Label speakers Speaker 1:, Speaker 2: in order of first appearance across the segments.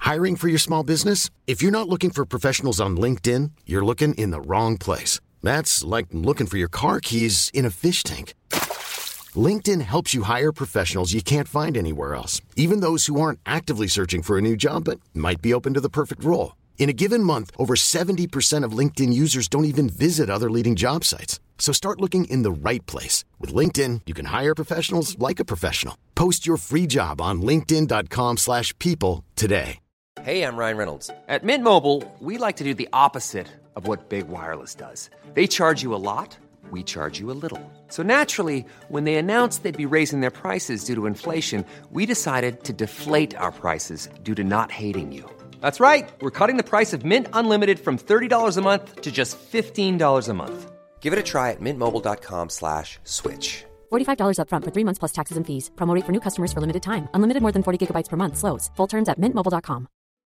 Speaker 1: Hiring for your small business? If you're not looking for professionals on LinkedIn, you're looking in the wrong place. That's like looking for your car keys in a fish tank. LinkedIn helps you hire professionals you can't find anywhere else, even those who aren't actively searching for a new job but might be open to the perfect role. In a given month, over 70% of LinkedIn users don't even visit other leading job sites. So start looking in the right place. With LinkedIn, you can hire professionals like a professional. Post your free job on linkedin.com/people today.
Speaker 2: Hey, I'm Ryan Reynolds. At Mint Mobile, we like to do the opposite of what Big Wireless does. They charge you a lot, we charge you a little. So naturally, when they announced they'd be raising their prices due to inflation, we decided to deflate our prices due to not hating you. That's right. We're cutting the price of Mint Unlimited from $30 a month to just $15 a month. Give it a try at mintmobile.com/switch.
Speaker 3: $45 up front for 3 months plus taxes and fees. Promo rate for new customers for limited time. Unlimited more than 40 gigabytes per month. Slows full terms at mintmobile.com.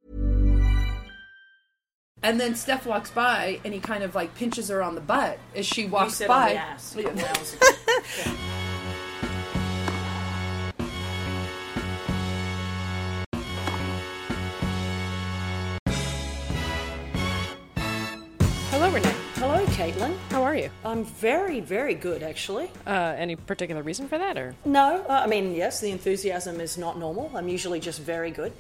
Speaker 4: And then Steph walks by and he kind of like pinches her on the butt as she walks
Speaker 5: you
Speaker 4: by.
Speaker 5: On the ass.
Speaker 6: Hello, Renee.
Speaker 5: Hello, Caitlin.
Speaker 6: How are you?
Speaker 5: I'm very, very good, actually.
Speaker 6: Any particular reason for that, or?
Speaker 5: No, I mean, yes, the enthusiasm is not normal. I'm usually just very good.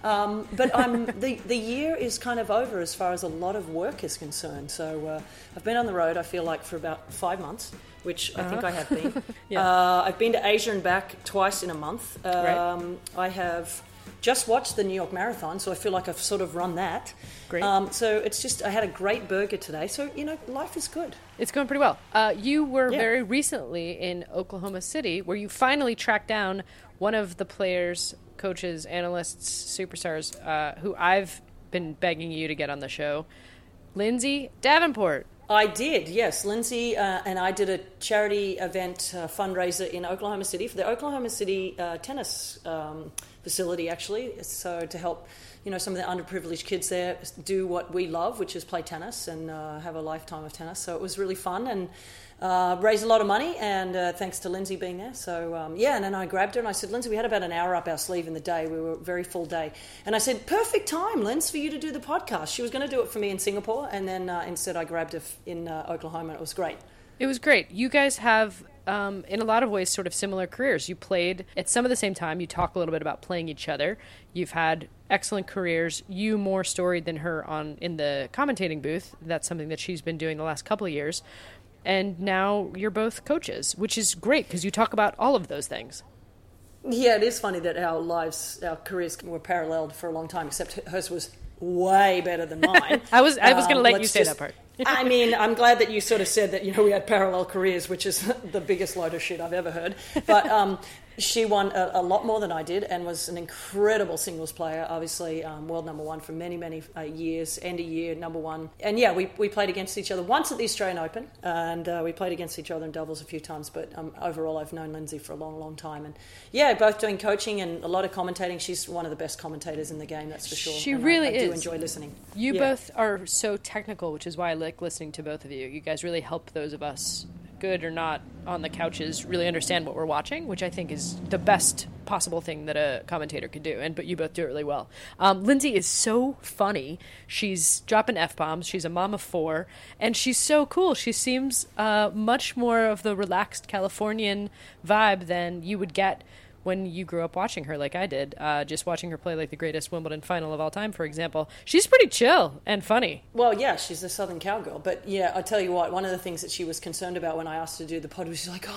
Speaker 5: But the year is kind of over as far as a lot of work is concerned. So I've been on the road, I feel like, for about 5 months, which I think I have been.
Speaker 6: Yeah.
Speaker 5: I've been to Asia and back twice in a month.
Speaker 6: Right.
Speaker 5: I have just watched the New York Marathon, so I feel like I've sort of run that.
Speaker 6: Great.
Speaker 5: So it's just, I had a great burger today. So, life is good.
Speaker 6: It's going pretty well. You were very recently in Oklahoma City, where you finally tracked down one of the players, coaches, analysts, superstars, who I've been begging you to get on the show, Lindsay Davenport.
Speaker 5: I did, yes. Lindsay and I did a charity event fundraiser in Oklahoma City for the Oklahoma City tennis facility, actually. So to help, some of the underprivileged kids there do what we love, which is play tennis and have a lifetime of tennis. So it was really fun and raised a lot of money, and thanks to Lindsay being there. So, and then I grabbed her and I said, Lindsay, we had about an hour up our sleeve in the day. We were a very full day. And I said, perfect time, Linz, for you to do the podcast. She was going to do it for me in Singapore, and then instead I grabbed her in Oklahoma. It was great.
Speaker 6: It was great. You guys have, in a lot of ways, sort of similar careers. You played at some of the same time. You talk a little bit about playing each other. You've had excellent careers. You more storied than her in the commentating booth. That's something that she's been doing the last couple of years. And now you're both coaches, which is great because you talk about all of those things.
Speaker 5: Yeah, it is funny that our careers were paralleled for a long time, except hers was way better than mine.
Speaker 6: I was going to let you say that part.
Speaker 5: I mean, I'm glad that you sort of said that, we had parallel careers, which is the biggest load of shit I've ever heard. But she won a lot more than I did and was an incredible singles player, obviously world number one for many, many years, end of year number one. And yeah, we played against each other once at the Australian Open, and we played against each other in doubles a few times. But overall, I've known Lindsay for a long, long time. And yeah, both doing coaching and a lot of commentating. She's one of the best commentators in the game, that's for sure.
Speaker 6: She
Speaker 5: and
Speaker 6: really
Speaker 5: I
Speaker 6: is.
Speaker 5: do enjoy listening.
Speaker 6: You both are so technical, which is why I like listening to both of you. You guys really help those of us, good or not, on the couches, really understand what we're watching, which I think is the best possible thing that a commentator could do. But you both do it really well. Lindsay is so funny. She's dropping F-bombs. She's a mom of 4, and she's so cool. She seems much more of the relaxed Californian vibe than you would get when you grew up watching her like I did, just watching her play like the greatest Wimbledon final of all time, for example. She's pretty chill and funny.
Speaker 5: Well, yeah, she's a Southern cowgirl. But yeah, I tell you what, one of the things that she was concerned about when I asked her to do the pod was she's like,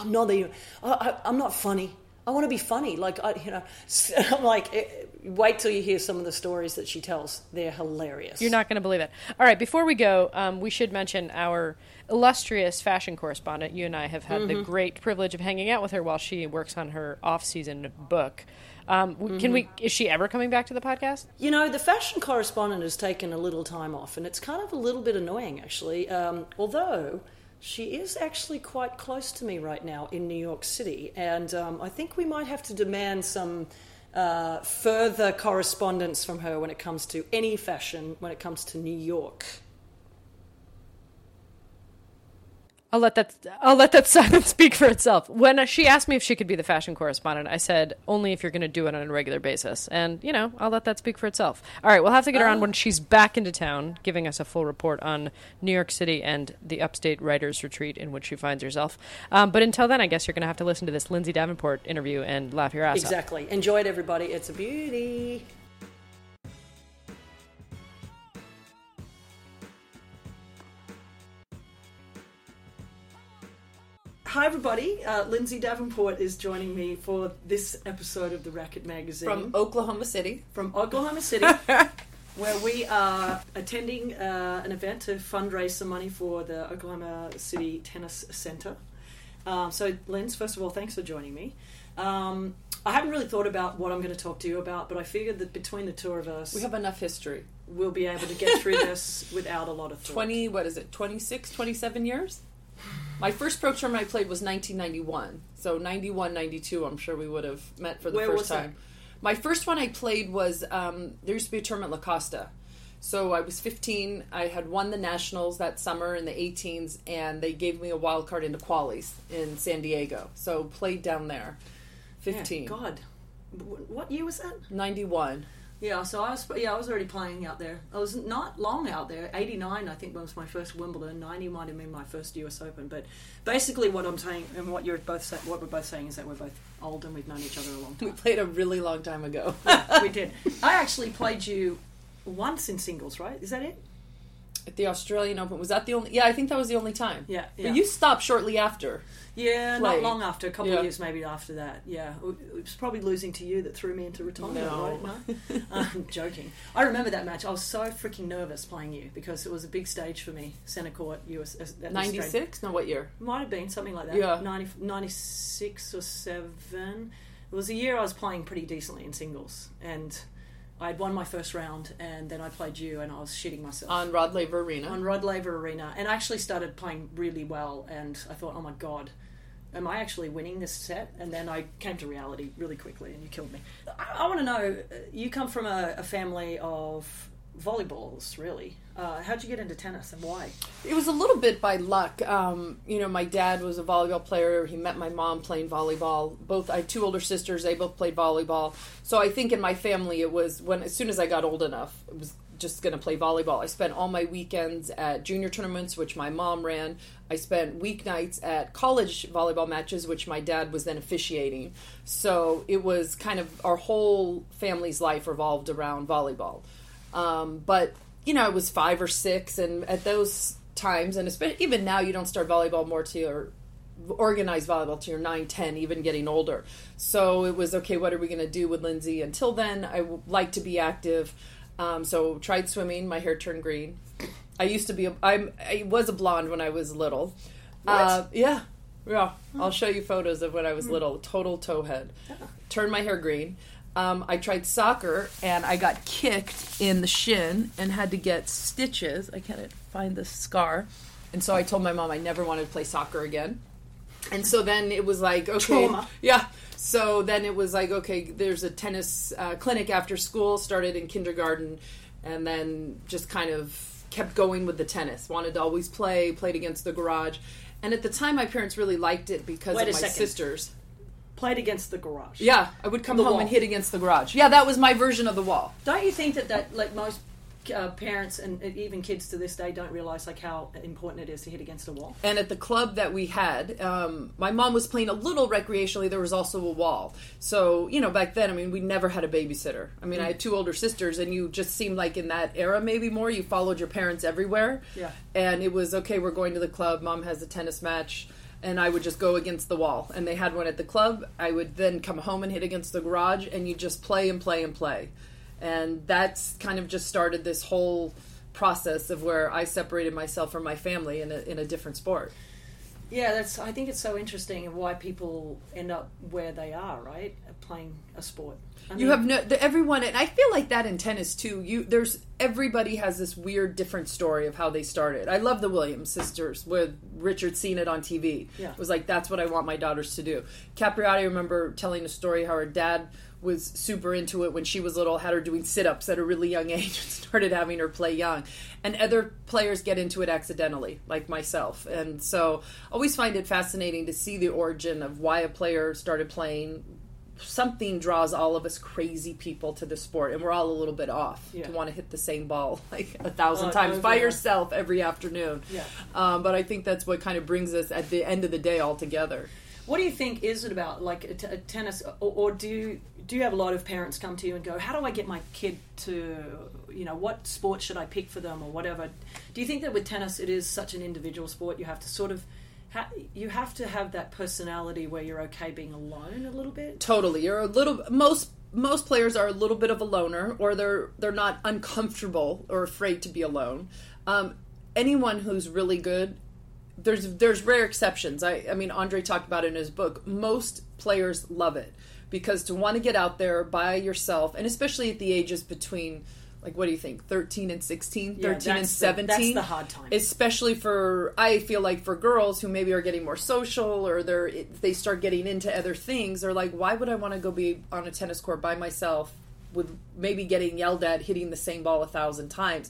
Speaker 5: I'm not funny. I want to be funny. I'm like, wait till you hear some of the stories that she tells. They're hilarious.
Speaker 6: You're not going to believe it. All right, before we go, we should mention our illustrious fashion correspondent. You and I have had the great privilege of hanging out with her while she works on her off-season book. Is she ever coming back to the podcast?
Speaker 5: The fashion correspondent has taken a little time off, and it's kind of a little bit annoying, actually. Although she is actually quite close to me right now in New York City, and I think we might have to demand some further correspondence from her when it comes to any fashion, when it comes to New York.
Speaker 6: I'll let that silence speak for itself. When she asked me if she could be the fashion correspondent, I said, only if you're going to do it on a regular basis. And, I'll let that speak for itself. All right, we'll have to get her on when she's back into town, giving us a full report on New York City and the upstate writers' retreat in which she finds herself. But until then, I guess you're going to have to listen to this Lindsay Davenport interview and laugh your ass off.
Speaker 5: Exactly. Enjoy it, everybody. It's a beauty. Hi, everybody. Lindsay Davenport is joining me for this episode of the Racket Magazine.
Speaker 4: From Oklahoma City.
Speaker 5: Where we are attending an event to fundraise some money for the Oklahoma City Tennis Center. So, Linz, first of all, thanks for joining me. I haven't really thought about what I'm going to talk to you about, but I figured that between the two of us...
Speaker 4: We have enough history.
Speaker 5: We'll be able to get through this without a lot of thought.
Speaker 4: 26, 27 years? My first pro tournament I played was 1991. So 91, 92, I'm sure we would have met for the first time. That? My first one I played was, there used to be a tournament at La Costa. So I was 15. I had won the Nationals that summer in the 18s, and they gave me a wild card into qualies in San Diego. So played down there. 15.
Speaker 5: Yeah, God. What year was that?
Speaker 4: 91.
Speaker 5: Yeah, so I was already playing out there. I was not long out there. 89, I think, was my first Wimbledon. 90 might have been my first US Open. But basically, what I'm saying and what we're both saying is that we're both old and we've known each other a long time.
Speaker 4: We played a really long time ago.
Speaker 5: Yeah, we did. I actually played you once in singles, right? Is that it?
Speaker 4: At the Australian Open, was that the only? Yeah, I think that was the only time.
Speaker 5: Yeah.
Speaker 4: But you stopped shortly after.
Speaker 5: Yeah, not long after. A couple of years maybe after that. Yeah, it was probably losing to you that threw me into retirement.
Speaker 4: No.
Speaker 5: Right? No? I'm joking. I remember that match. I was so freaking nervous playing you because it was a big stage for me. Centre Court, US.
Speaker 4: 96? No, what year?
Speaker 5: Might have been something like that.
Speaker 4: Yeah.
Speaker 5: 96 or 7. It was a year I was playing pretty decently in singles, and I had won my first round, and then I played you, and I was shitting myself.
Speaker 4: On Rod Laver Arena.
Speaker 5: On Rod Laver Arena. And I actually started playing really well, and I thought, oh my God, am I actually winning this set? And then I came to reality really quickly, and you killed me. I want to know, you come from a family of volleyballs, really. How'd you get into tennis, and why?
Speaker 4: It was a little bit by luck. My dad was a volleyball player. He met my mom playing volleyball. I had two older sisters. They both played volleyball. So I think in my family, it was as soon as I got old enough, it was just going to play volleyball. I spent all my weekends at junior tournaments, which my mom ran. I spent weeknights at college volleyball matches, which my dad was then officiating. So it was kind of our whole family's life revolved around volleyball. But I was 5 or 6, and at those times, and especially even now, you don't start volleyball or organize volleyball till you're 9, 10, even getting older. So it was, okay, what are we going to do with Lindsay? Until then, I like to be active. So tried swimming. My hair turned green. I was a blonde when I was little.
Speaker 5: What?
Speaker 4: Yeah. I'll show you photos of when I was little. Total towhead. Turned my hair green. I tried soccer, and I got kicked in the shin and had to get stitches. I can't find the scar. And so I told my mom I never wanted to play soccer again. And so then it was like, okay.
Speaker 5: Trauma.
Speaker 4: Yeah. So then it was like, okay, there's a tennis clinic after school, started in kindergarten, and then just kind of kept going with the tennis. Wanted to always played against the garage. And at the time, my parents really liked it because of my sisters.
Speaker 5: Played against the garage.
Speaker 4: Yeah, I would come home and hit against the garage. Yeah, that was my version of the wall.
Speaker 5: Don't you think that like most parents and even kids to this day don't realize like how important it is to hit against a wall?
Speaker 4: And at the club that we had, my mom was playing a little recreationally. There was also a wall. So, back then, we never had a babysitter. I had 2 older sisters, and you just seemed like in that era maybe more, you followed your parents everywhere.
Speaker 5: Yeah.
Speaker 4: And it was, okay, we're going to the club. Mom has a tennis match. And I would just go against the wall. And they had one at the club. I would then come home and hit against the garage, and you just play and play and play. And that's kind of just started this whole process of where I separated myself from my family in a different sport.
Speaker 5: Yeah, I think it's so interesting why people end up where they are, right? Playing a sport.
Speaker 4: You have everyone, and I feel like that in tennis too. Everybody has this weird, different story of how they started. I love the Williams sisters with Richard seeing it on TV.
Speaker 5: Yeah.
Speaker 4: It was like, that's what I want my daughters to do. Capriati, I remember telling a story how her dad was super into it when she was little, had her doing sit-ups at a really young age, and started having her play young. And other players get into it accidentally, like myself. And so I always find it fascinating to see the origin of why a player started playing. Something draws all of us crazy people to the sport, and we're all a little bit off to want to hit the same ball like 1,000 times by yourself every afternoon. But I think that's what kind of brings us at the end of the day all together.
Speaker 5: What do you think is it about, like tennis, or do you have a lot of parents come to you and go, how do I get my kid to, what sport should I pick for them or whatever? Do you think that with tennis it is such an individual sport, you have to sort of you have to have that personality where you're okay being alone a little bit?
Speaker 4: Totally. You're a little most players are a little bit of a loner, or they're not uncomfortable or afraid to be alone. Anyone who's really good, there's rare exceptions. I mean, Andre talked about it in his book. Most players love it because to want to get out there by yourself, and especially at the ages between, like, what do you think, 13 and 16, 13 and 17?
Speaker 5: That's the hard time.
Speaker 4: Especially I feel like for girls who maybe are getting more social, or they start getting into other things, they're like, why would I want to go be on a tennis court by myself with maybe getting yelled at, hitting the same ball 1,000 times?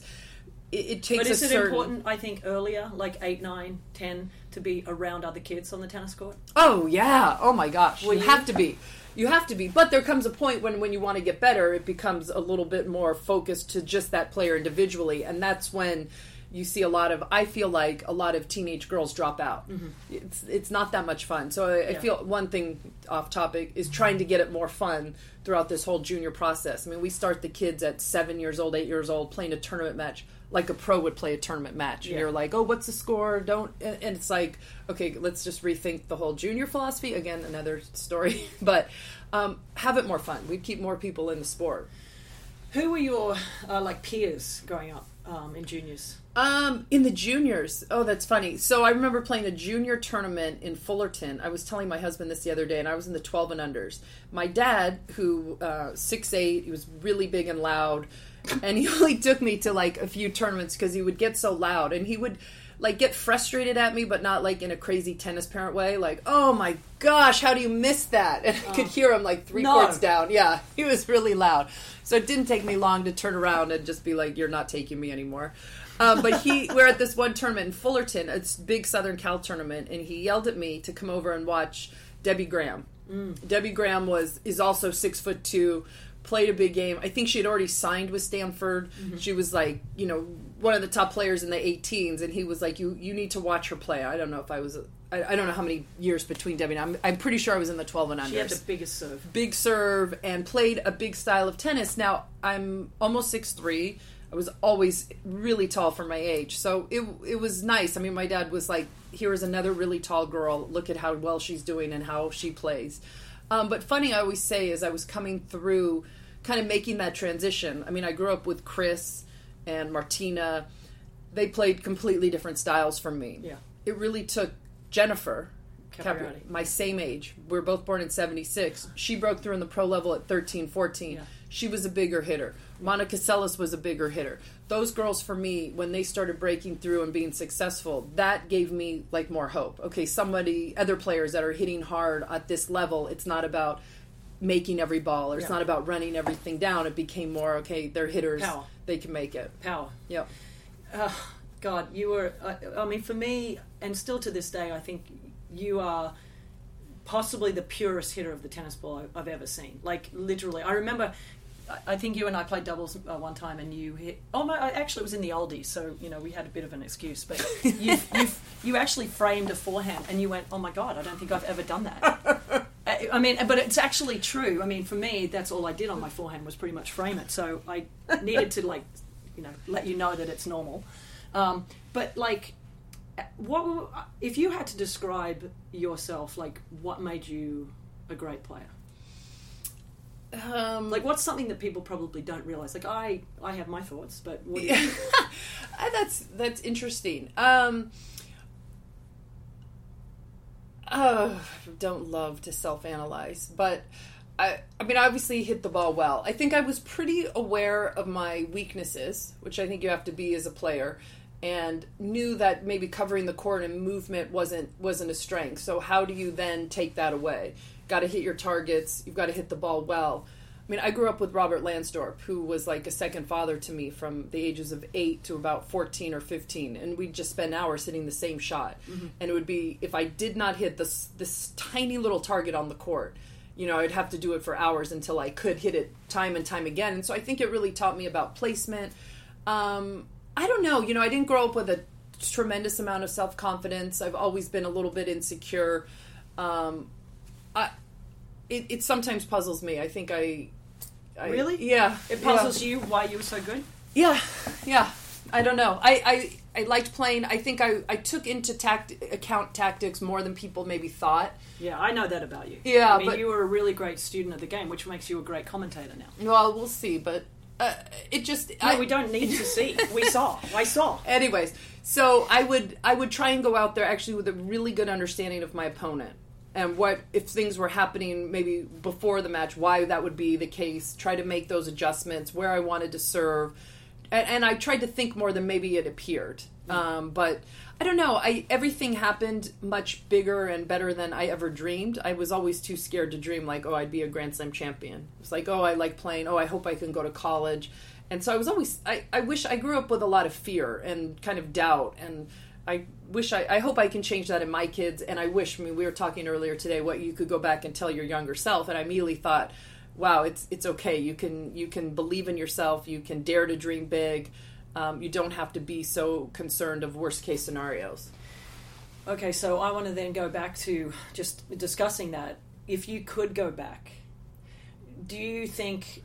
Speaker 4: It takes
Speaker 5: But is it important, I think, earlier, like 8, 9, 10, to be around other kids on the tennis court?
Speaker 4: Oh, yeah. Oh, my gosh. You have to be. You have to be. But there comes a point when you want to get better, it becomes a little bit more focused to just that player individually. And that's when you see I feel like a lot of teenage girls drop out. Mm-hmm. It's not that much fun. So I feel one thing off topic is trying to get it more fun throughout this whole junior process. I mean, we start the kids at 7 years old, 8 years old, playing a tournament match like a pro would play a tournament match. And you're like, oh, what's the score? And it's like, okay, let's just rethink the whole junior philosophy. Again, another story. But have it more fun. We'd keep more people in the sport.
Speaker 5: Who were your peers growing up in juniors?
Speaker 4: In the juniors, oh, that's funny. So I remember playing a junior tournament in Fullerton. I was telling my husband this the other day, and I was in the 12 and unders. My dad, who 6'8", he was really big and loud, and he only took me to like a few tournaments because he would get so loud, and he would like get frustrated at me, but not like in a crazy tennis parent way. Like, oh my gosh, how do you miss that? And I could hear him like three courts down. Yeah, he was really loud. So it didn't take me long to turn around and just be like, you're not taking me anymore. But we're at this one tournament in Fullerton, it's a big Southern Cal tournament, and he yelled at me to come over and watch Debbie Graham. Debbie Graham is also 6'2", played a big game. I think she had already signed with Stanford. Mm-hmm. She was like, one of the top players in the 18s, and he was like, you need to watch her play. I don't know if I was, I don't know how many years between Debbie and I'm pretty sure I was in the 12 and unders.
Speaker 5: She had the biggest serve.
Speaker 4: Big serve, and played a big style of tennis. Now, I'm almost 6'3". I was always really tall for my age. So it was nice. I mean, my dad was like, here is another really tall girl. Look at how well she's doing and how she plays. But funny, I always say, as I was coming through, kind of making that transition. I mean, I grew up with Chris and Martina. They played completely different styles from me. Yeah. It really took Jennifer, my same age. We were both born in 76. She broke through in the pro level at 13, 14. Yeah. She was a bigger hitter. Monica Seles was a bigger hitter. Those girls, for me, when they started breaking through and being successful, that gave me like more hope. Okay, other players that are hitting hard at this level, it's not about making every ball, or it's not about running everything down. It became more, okay, they're hitters.
Speaker 5: Power.
Speaker 4: They can make it.
Speaker 5: Power.
Speaker 4: Yep.
Speaker 5: God, you were, I mean, for me, and still to this day, I think you are possibly the purest hitter of the tennis ball I've ever seen. Like, literally. I remember, I think you and I played doubles one time, and you hit, oh no, actually it was in the oldies, so, we had a bit of an excuse, but you actually framed a forehand, and you went, oh my God, I don't think I've ever done that. I mean, but it's actually true. I mean, for me, that's all I did on my forehand was pretty much frame it, so I needed to, like, let you know that it's normal. But, like, if you had to describe yourself, like, what made you a great player? Like, what's something that people probably don't realize? Like, I have my thoughts, but what do you think?
Speaker 4: That's interesting. Don't love to self-analyze, but I mean, obviously hit the ball well. I think I was pretty aware of my weaknesses, which I think you have to be as a player, and knew that maybe covering the court and movement wasn't a strength. So how do you then take that away? Got to hit your targets. You've got to hit the ball well. I mean, I grew up with Robert Lansdorp, who was like a second father to me from the ages of 8 to about 14 or 15. And we'd just spend hours hitting the same shot. Mm-hmm. And it would be, if I did not hit this tiny little target on the court, you know, I'd have to do it for hours until I could hit it time and time again. And so I think it really taught me about placement. I don't know, you know, I didn't grow up with a tremendous amount of self-confidence. I've always been a little bit insecure. It sometimes puzzles me. I think I
Speaker 5: really?
Speaker 4: Yeah.
Speaker 5: It puzzles you why you were so good?
Speaker 4: Yeah. I don't know. I liked playing. I think I took into account tactics more than people maybe thought.
Speaker 5: Yeah, I know that about you.
Speaker 4: Yeah,
Speaker 5: I mean,
Speaker 4: but
Speaker 5: you were a really great student of the game, which makes you a great commentator now.
Speaker 4: Well, we'll see, but it just...
Speaker 5: No, we don't need to see. I saw.
Speaker 4: Anyways, so I would try and go out there actually with a really good understanding of my opponent. And what, if things were happening maybe before the match, why that would be the case, try to make those adjustments, where I wanted to serve. And I tried to think more than maybe it appeared. But I don't know, everything happened much bigger and better than I ever dreamed. I was always too scared to dream like, oh, I'd be a Grand Slam champion. It's like, oh, I like playing, oh, I hope I can go to college. And so I was always, I wish, I grew up with a lot of fear and kind of doubt, and I hope I can change that in my kids. And I wish, I mean, we were talking earlier today, what you could go back and tell your younger self. And I immediately thought, wow, it's okay. You can believe in yourself. You can dare to dream big. You don't have to be so concerned of worst case scenarios.
Speaker 5: Okay, so I want to then go back to just discussing that. If you could go back, do you think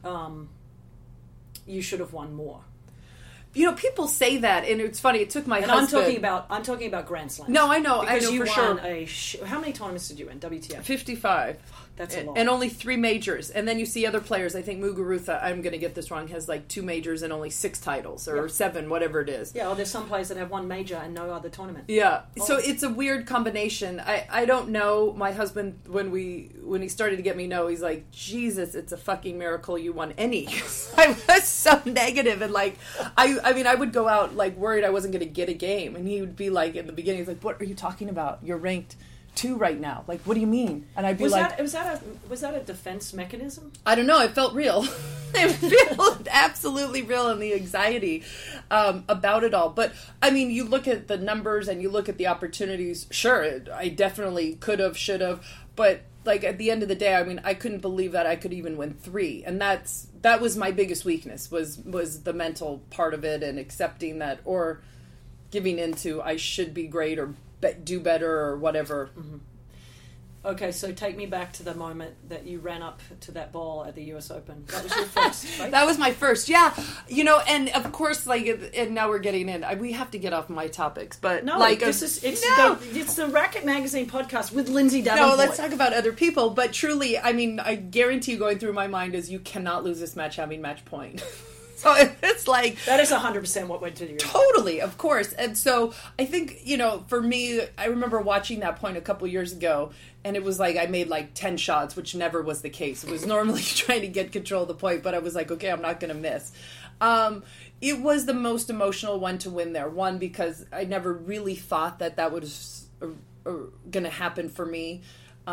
Speaker 5: you should have won more?
Speaker 4: You know, people say that, and it's funny. It took my husband.
Speaker 5: I'm talking about Grand Slams.
Speaker 4: No, I know.
Speaker 5: Because you
Speaker 4: for
Speaker 5: won
Speaker 4: sure.
Speaker 5: How many tournaments did you win? WTF?
Speaker 4: 55.
Speaker 5: That's a lot.
Speaker 4: And only 3 majors. And then you see other players. I think Muguruza, I'm going to get this wrong, has like 2 majors and only 6 titles, or 7, whatever it is.
Speaker 5: Yeah, well, there's some players that have 1 major and no other tournament.
Speaker 4: Yeah. Oh. So it's a weird combination. I don't know. My husband, when he started to get me know, he's like, Jesus, it's a fucking miracle you won any. I was so negative, and like, I mean, I would go out like worried I wasn't going to get a game, and he would be like, in the beginning, he's like, what are you talking about? You're ranked 2 right now. Like, what do you mean? And I'd be was
Speaker 5: that a defense mechanism?
Speaker 4: I don't know. It felt real. It felt absolutely real, and the anxiety about it all. But I mean, you look at the numbers and you look at the opportunities. Sure, I definitely could have, should have, but like at the end of the day, I mean, I couldn't believe that I could even win 3, and that was my biggest weakness was the mental part of it, and accepting that, or giving into I should be great or do better or whatever.
Speaker 5: Mm-hmm. Okay, so take me back to the moment that you ran up to that ball at the US Open. That was your first, right?
Speaker 4: That was my first, yeah. You know, and of course, like, and now we're getting in. We have to get off my topics, but
Speaker 5: no,
Speaker 4: like,
Speaker 5: it's the Racket Magazine podcast with Lindsay Davenport.
Speaker 4: No, let's talk about other people. But truly, I mean, I guarantee you, going through my mind is you cannot lose this match having match point. So it's like...
Speaker 5: That is 100% what went to your...
Speaker 4: Totally, of course. And so I think, you know, for me, I remember watching that point a couple years ago, and it was like I made like 10 shots, which never was the case. It was normally trying to get control of the point, but I was like, okay, I'm not going to miss. It was the most emotional one to win there. One, because I never really thought that was going to happen for me.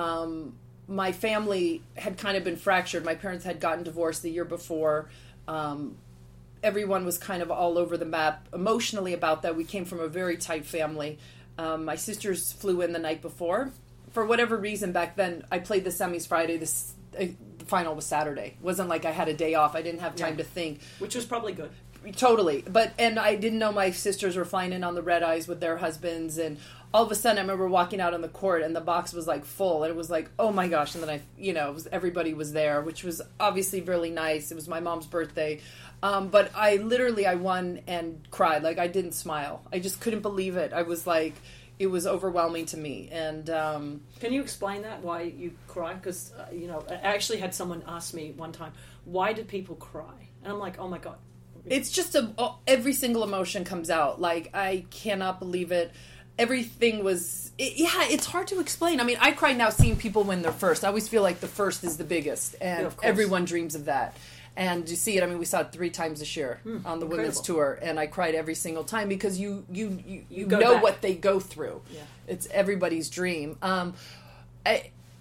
Speaker 4: My family had kind of been fractured. My parents had gotten divorced the year before. Everyone was kind of all over the map emotionally about that. We came from a very tight family. My sisters flew in the night before. For whatever reason, back then, I played the semis Friday. The final was Saturday. It wasn't like I had a day off. I didn't have time to think.
Speaker 5: Which was probably good.
Speaker 4: Totally. And I didn't know my sisters were flying in on the red eyes with their husbands. And all of a sudden, I remember walking out on the court, and the box was like full. And it was like, oh my gosh. And then everybody was there, which was obviously really nice. It was my mom's birthday. But I won and cried. Like, I didn't smile. I just couldn't believe it. I was like, it was overwhelming to me. And
Speaker 5: can you explain that, why you cry? Because, I actually had someone ask me one time, why did people cry? And I'm like, oh my God.
Speaker 4: It's just every single emotion comes out. Like, I cannot believe it. Everything was... it's hard to explain. I mean, I cry now seeing people win their first. I always feel like the first is the biggest. And everyone dreams of that. And you see it. I mean, we saw it 3 times this year on the women's tour, and I cried every single time because you know what they go through. Yeah. It's everybody's dream.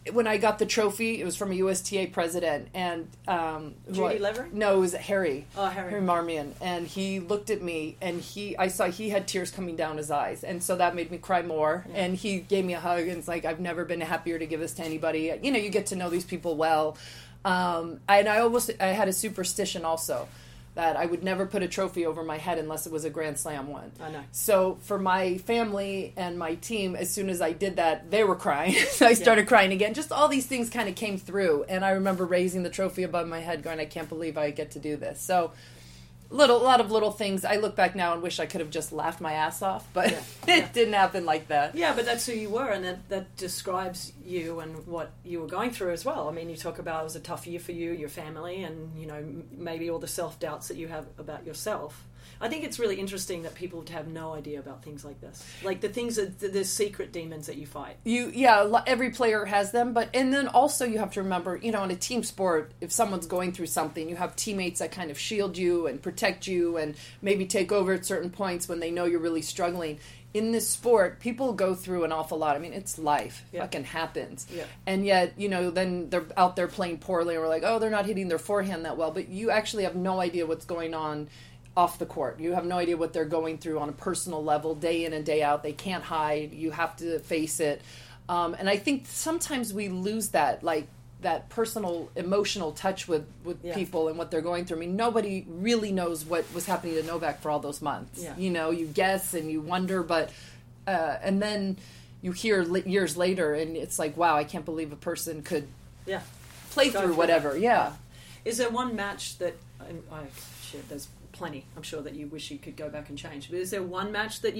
Speaker 4: when I got the trophy, it was from a USTA president, and
Speaker 5: Judy Lever?
Speaker 4: No, it was Harry.
Speaker 5: Oh, Harry
Speaker 4: Marmion, and he looked at me, and I saw he had tears coming down his eyes, and so that made me cry more. Yeah. And he gave me a hug, and it's like, I've never been happier to give this to anybody. You know, you get to know these people well, and I had a superstition also, that I would never put a trophy over my head unless it was a Grand Slam one.
Speaker 5: I know.
Speaker 4: So for my family and my team, as soon as I did that, they were crying. So I started crying again. Just all these things kind of came through. And I remember raising the trophy above my head going, I can't believe I get to do this. So a lot of little things. I look back now and wish I could have just laughed my ass off, but it didn't happen like that.
Speaker 5: Yeah, but that's who you were, and that describes you and what you were going through as well. I mean, you talk about it was a tough year for you, your family, and, you know, maybe all the self-doubts that you have about yourself. I think it's really interesting that people have no idea about things like this. Like the things that, the secret demons that you fight.
Speaker 4: Every player has them, and then also you have to remember, you know, in a team sport, if someone's going through something, you have teammates that kind of shield you and protect you and maybe take over at certain points when they know you're really struggling. In this sport, people go through an awful lot. I mean, it's life. It fucking happens. Yeah. And yet, you know, then they're out there playing poorly and we're like, oh, they're not hitting their forehand that well. But you actually have no idea what's going on off the court. You have no idea what they're going through on a personal level, day in and day out. They can't hide. You have to face it. And I think sometimes we lose that, like, that personal, emotional touch with people and what they're going through. I mean, nobody really knows what was happening to Novak for all those months. Yeah. You know, you guess and you wonder, but and then you hear years later, and it's like, wow, I can't believe a person could play through whatever. Yeah.
Speaker 5: Is there one match that there's plenty, I'm sure, that you wish you could go back and change, but is there one match that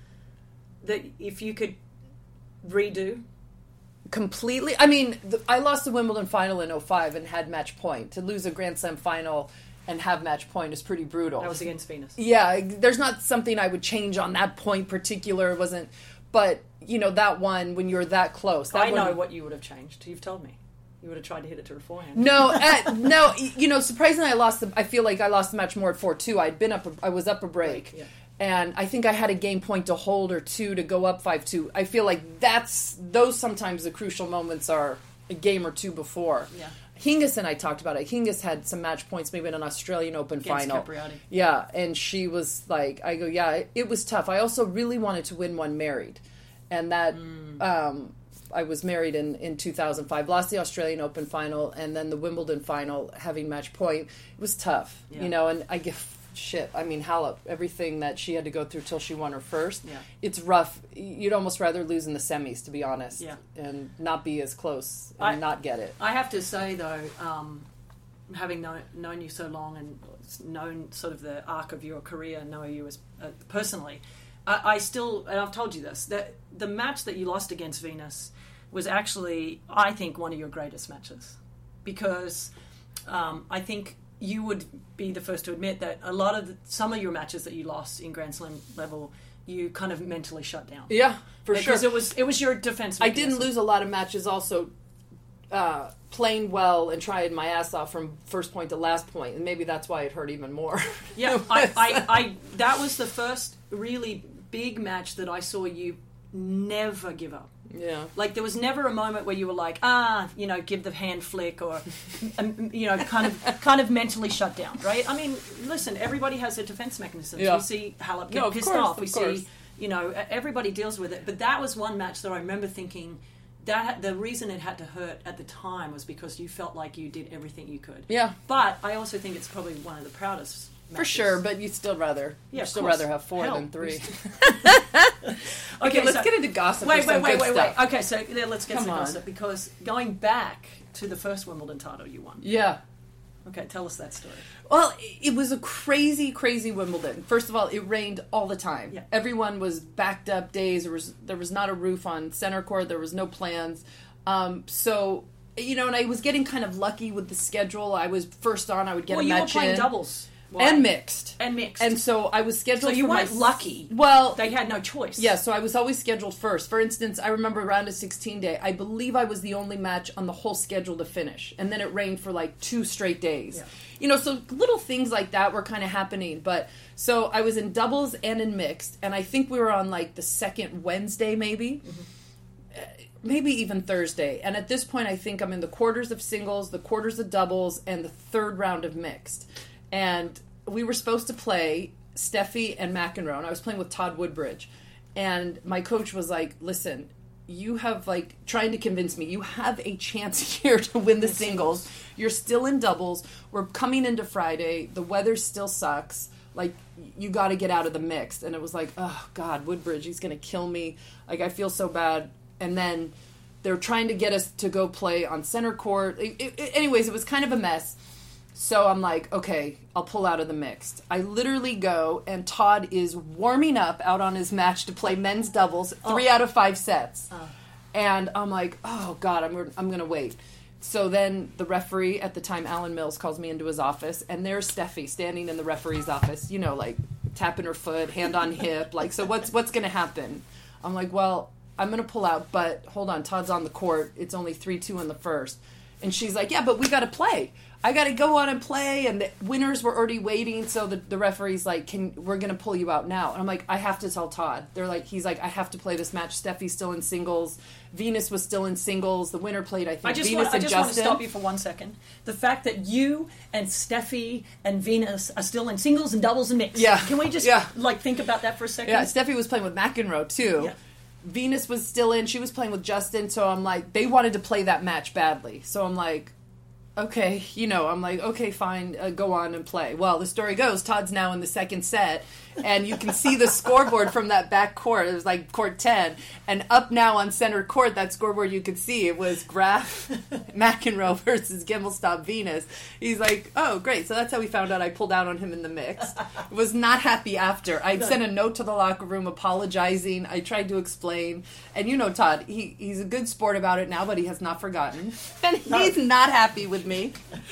Speaker 5: if you could redo
Speaker 4: completely? I mean, I lost the Wimbledon final in 2005 and had match point. To lose a Grand Slam final and have match point is pretty brutal.
Speaker 5: That was against Venus.
Speaker 4: Yeah, there's not something I would change on that point particular. It wasn't, but you know, that one, when you're that close,
Speaker 5: I know what you would have changed. You've told me. You would have tried to hit it to her forehand.
Speaker 4: No, no. You know, surprisingly, I feel like I lost the match more at 4-2. I was up a break, and I think I had a game point to hold or two to go up 5-2. I feel like those sometimes the crucial moments are a game or two before. Yeah. Hingis and I talked about it. Hingis had some match points, maybe in an Australian Open final.
Speaker 5: Capriati.
Speaker 4: Yeah, and she was like, I go, it was tough. I also really wanted to win one married, and that. I was married in 2005, lost the Australian Open final, and then the Wimbledon final, having match point. It was tough, you know, and I give shit. I mean, Halep, everything that she had to go through till she won her first, it's rough. You'd almost rather lose in the semis, to be honest, and not be as close and not get it.
Speaker 5: I have to say, though, having known you so long and known sort of the arc of your career, know you as personally, I still, and I've told you this, that the match that you lost against Venus was actually, I think, one of your greatest matches. Because I think you would be the first to admit that some of your matches that you lost in Grand Slam level, you kind of mentally shut down.
Speaker 4: Yeah, for sure.
Speaker 5: Because it was your defense mechanism.
Speaker 4: I didn't lose a lot of matches also playing well and trying my ass off from first point to last point, and maybe that's why it hurt even more.
Speaker 5: Yeah, I that was the first really big match that I saw you never give up.
Speaker 4: Yeah.
Speaker 5: Like, there was never a moment where you were like, you know, give the hand flick or, you know, kind of mentally shut down, right? I mean, listen, everybody has their defense mechanisms. Yeah. We see Halep get pissed off. We see, you know, everybody deals with it. But that was one match that I remember thinking that the reason it had to hurt at the time was because you felt like you did everything you could.
Speaker 4: Yeah.
Speaker 5: But I also think it's probably one of the proudest matches.
Speaker 4: For sure, but you'd still rather rather have 4 than 3. Okay, let's get into gossip.
Speaker 5: Wait. Okay, so let's get some gossip, because going back to the first Wimbledon title you won.
Speaker 4: Yeah.
Speaker 5: Okay, tell us that story.
Speaker 4: Well, it was a crazy, crazy Wimbledon. First of all, it rained all the time. Yeah. Everyone was backed up days. There was not a roof on center court. There was no plans. So, you know, and I was getting kind of lucky with the schedule. I was first on. I would get a match in.
Speaker 5: Well, you were playing doubles.
Speaker 4: Why? And mixed.
Speaker 5: And
Speaker 4: so I was scheduled.
Speaker 5: So you weren't lucky.
Speaker 4: Well,
Speaker 5: they had no choice.
Speaker 4: Yeah, so I was always scheduled first. For instance, I remember round of 16 day, I believe I was the only match on the whole schedule to finish. And then it rained for like 2 straight days. Yeah. You know, so little things like that were kind of happening. But so I was in doubles and in mixed. And I think we were on like the second Wednesday maybe. Mm-hmm. maybe even Thursday. And at this point, I think I'm in the quarters of singles, the quarters of doubles, and the third round of mixed. And we were supposed to play Steffi and McEnroe, and I was playing with Todd Woodbridge. And my coach was like, listen, you have, like, trying to convince me, you have a chance here to win the singles. You're still in doubles. We're coming into Friday. The weather still sucks. Like, you got to get out of the mixed. And it was like, oh, God, Woodbridge, he's going to kill me. Like, I feel so bad. And then they're trying to get us to go play on center court. Anyways, it was kind of a mess. So I'm like, okay, I'll pull out of the mixed. I literally go, and Todd is warming up out on his match to play men's doubles, 3 out of 5 sets. And I'm like, oh, God, I'm going to wait. So then the referee at the time, Alan Mills, calls me into his office, and there's Steffi standing in the referee's office, you know, like tapping her foot, hand on hip, like, so what's going to happen? I'm like, well, I'm going to pull out, but hold on, Todd's on the court. It's only 3-2 in the first. And she's like, yeah, but we got to play. I got to go on and play, and the winners were already waiting, so the referee's like, we're going to pull you out now. And I'm like, I have to tell Todd. He's like, I have to play this match. Steffi's still in singles. Venus was still in singles. The winner played, I think, Venus and Justin.
Speaker 5: I just want to stop you for 1 second. The fact that you and Steffi and Venus are still in singles and doubles and mixed.
Speaker 4: Yeah.
Speaker 5: Can we just, think about that for a second?
Speaker 4: Yeah, Steffi was playing with McEnroe, too. Yeah. Venus was still in. She was playing with Justin, so I'm like, they wanted to play that match badly. So I'm like, okay, I'm like, okay, fine, go on and play. Well, the story goes, Todd's now in the second set, and you can see the scoreboard from that back court. It was like court 10, and up now on center court, that scoreboard you could see, it was Graf McEnroe versus Gimelstob Venus. He's like, oh, great. So that's how we found out I pulled out on him in the mix. Was not happy after. I sent a note to the locker room apologizing. I tried to explain. And Todd, he's a good sport about it now, but he has not forgotten. And he's not happy with me.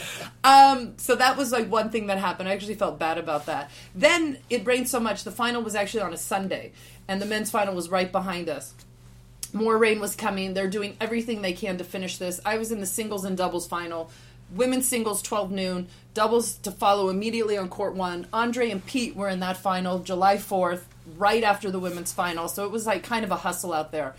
Speaker 4: So that was like one thing that happened. I actually felt bad about that. Then it rained so much. The final was actually on a Sunday, and the men's final was right behind us. More rain was coming. They're doing everything they can to finish this. I was in the singles and doubles final. Women's singles 12 noon, doubles to follow immediately on court 1. Andre and Pete were in that final July 4th, right after the women's final. So it was like kind of a hustle out there.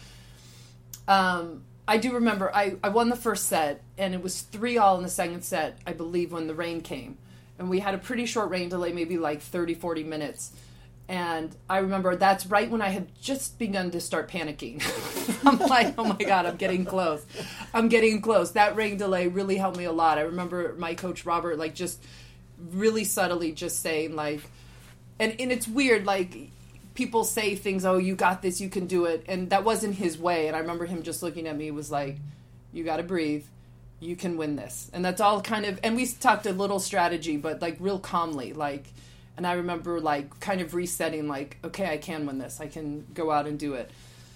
Speaker 4: I do remember I won the first set, and it was 3-all in the second set, I believe, when the rain came. And we had a pretty short rain delay, maybe like 30, 40 minutes. And I remember that's right when I had just begun to start panicking. I'm like, oh my God, I'm getting close. That rain delay really helped me a lot. I remember my coach, Robert, like just really subtly just saying like, and it's weird, like people say things, oh, you got this, you can do it. And that wasn't his way. And I remember him just looking at me, was like, you got to breathe. You can win this. And that's all kind of, and we talked a little strategy, but like real calmly, like, and I remember like kind of resetting, like, okay, I can win this. I can go out and do it.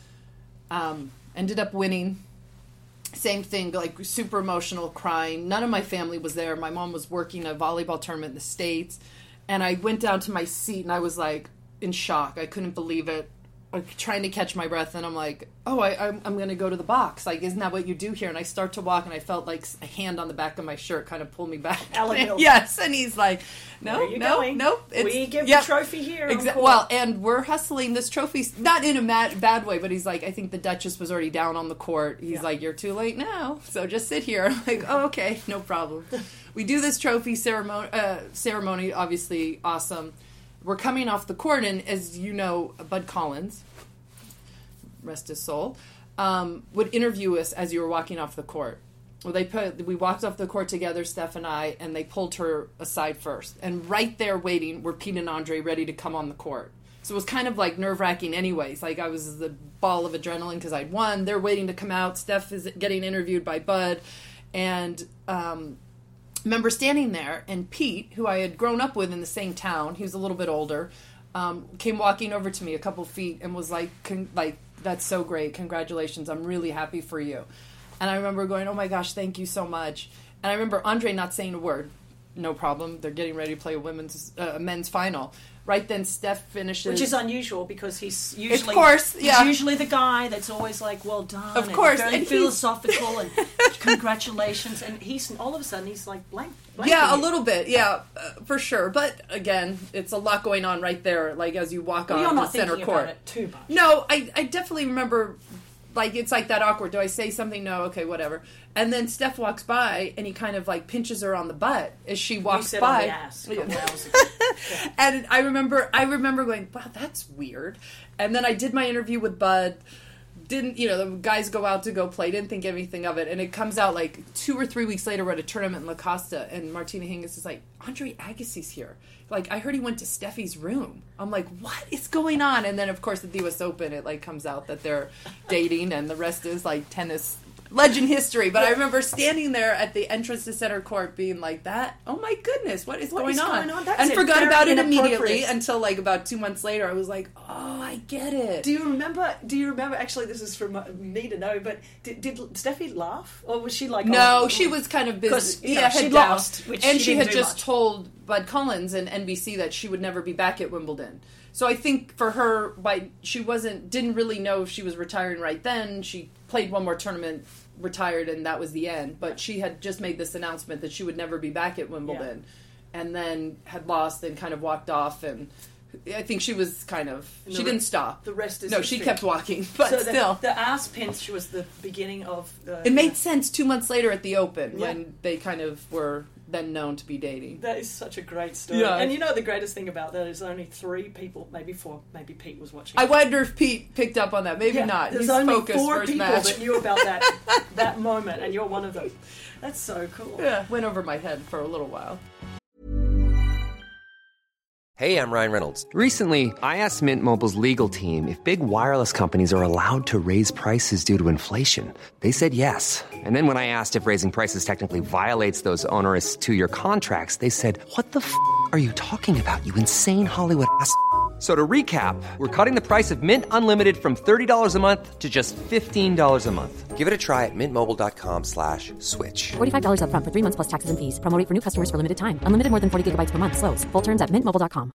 Speaker 4: Ended up winning. Same thing, like super emotional, crying. None of my family was there. My mom was working a volleyball tournament in the States. And I went down to my seat and I was like in shock. I couldn't believe it. Like, trying to catch my breath, and I'm like, oh, I'm going to go to the box. Like, isn't that what you do here? And I start to walk, and I felt like a hand on the back of my shirt kind of pulled me back. Yes, and he's like, no.
Speaker 5: We give the trophy here.
Speaker 4: Well, and we're hustling this trophy, not in a bad way, but he's like, I think the Duchess was already down on the court. He's like, you're too late now, so just sit here. I'm like, oh, okay, no problem. We do this trophy ceremony, obviously awesome. We're coming off the court, and as you know, Bud Collins, rest his soul, would interview us as you were walking off the court. Well, we walked off the court together, Steph and I, and they pulled her aside first. And right there waiting were Pete and Andre ready to come on the court. So it was kind of like nerve-wracking anyways. Like I was the ball of adrenaline because I'd won. They're waiting to come out. Steph is getting interviewed by Bud. And remember standing there, and Pete, who I had grown up with in the same town, he was a little bit older, came walking over to me a couple feet and was like, that's so great, congratulations, I'm really happy for you. And I remember going, oh my gosh, thank you so much. And I remember Andre not saying a word. No problem, they're getting ready to play a men's final. Right then, Steph finishes,
Speaker 5: which is unusual because he's usually,
Speaker 4: of course,
Speaker 5: he's usually the guy that's always like, "Well done,"
Speaker 4: of course,
Speaker 5: and very philosophical and congratulations. And he's all of a sudden he's like blank.
Speaker 4: Yeah, a little bit, for sure. But again, it's a lot going on right there. Like as you walk on the center court.
Speaker 5: About it too much.
Speaker 4: No, I definitely remember like, it's like that awkward. Do I say something? No. Okay, whatever. And then Steph walks by, and he kind of, like, pinches her on the butt as she walks by.
Speaker 5: On the ass.
Speaker 4: Yeah. And I remember going, wow, that's weird. And then I did my interview with Bud. The guys go out to go play, didn't think anything of it, and it comes out like 2 or 3 weeks later, we're at a tournament in La Costa, and Martina Hingis is like, Andre Agassi's here. Like, I heard he went to Steffi's room. I'm like, what is going on? And then, of course, at the U.S. Open, it, like, comes out that they're dating, and the rest is, like, tennis legend history. But I remember standing there at the entrance to center court being like, oh my goodness, what is going on? And forgot about it immediately until, like, about 2 months later. I was like, oh, I get it.
Speaker 5: Do you remember, actually, this is from me to know, but did Steffi laugh? Or was she like...
Speaker 4: No, she was kind of busy.
Speaker 5: She'd lost.
Speaker 4: And she had just told Bud Collins and NBC that she would never be back at Wimbledon. So I think for her, she didn't really know if she was retiring right then. She played one more tournament, retired, and that was the end. But she had just made this announcement that she would never be back at Wimbledon, and then had lost and kind of walked off. And I think she was she didn't stop.
Speaker 5: The rest is
Speaker 4: history. She kept walking, but so still.
Speaker 5: The ass pinch was the beginning of...
Speaker 4: It made sense 2 months later at the Open when they kind of were then known to be dating.
Speaker 5: That is such a great story. Yeah. And the greatest thing about that is only 3 people, maybe 4, maybe Pete was watching.
Speaker 4: I wonder if Pete picked up on that. Maybe not.
Speaker 5: There's
Speaker 4: He's
Speaker 5: only
Speaker 4: focused
Speaker 5: 4 people
Speaker 4: match.
Speaker 5: that knew about that moment, and you're one of them. That's so cool.
Speaker 4: Yeah, went over my head for a little while.
Speaker 2: Hey, I'm Ryan Reynolds. Recently, I asked Mint Mobile's legal team if big wireless companies are allowed to raise prices due to inflation. They said yes. And then when I asked if raising prices technically violates those onerous 2-year contracts, they said, what the f*** are you talking about, you insane Hollywood ass f- So to recap, we're cutting the price of Mint Unlimited from $30 a month to just $15 a month. Give it a try at mintmobile.com/switch.
Speaker 3: $45 up front for 3 months plus taxes and fees. Promo rate for new customers for limited time. Unlimited more than 40 gigabytes per month. Slows full terms at mintmobile.com.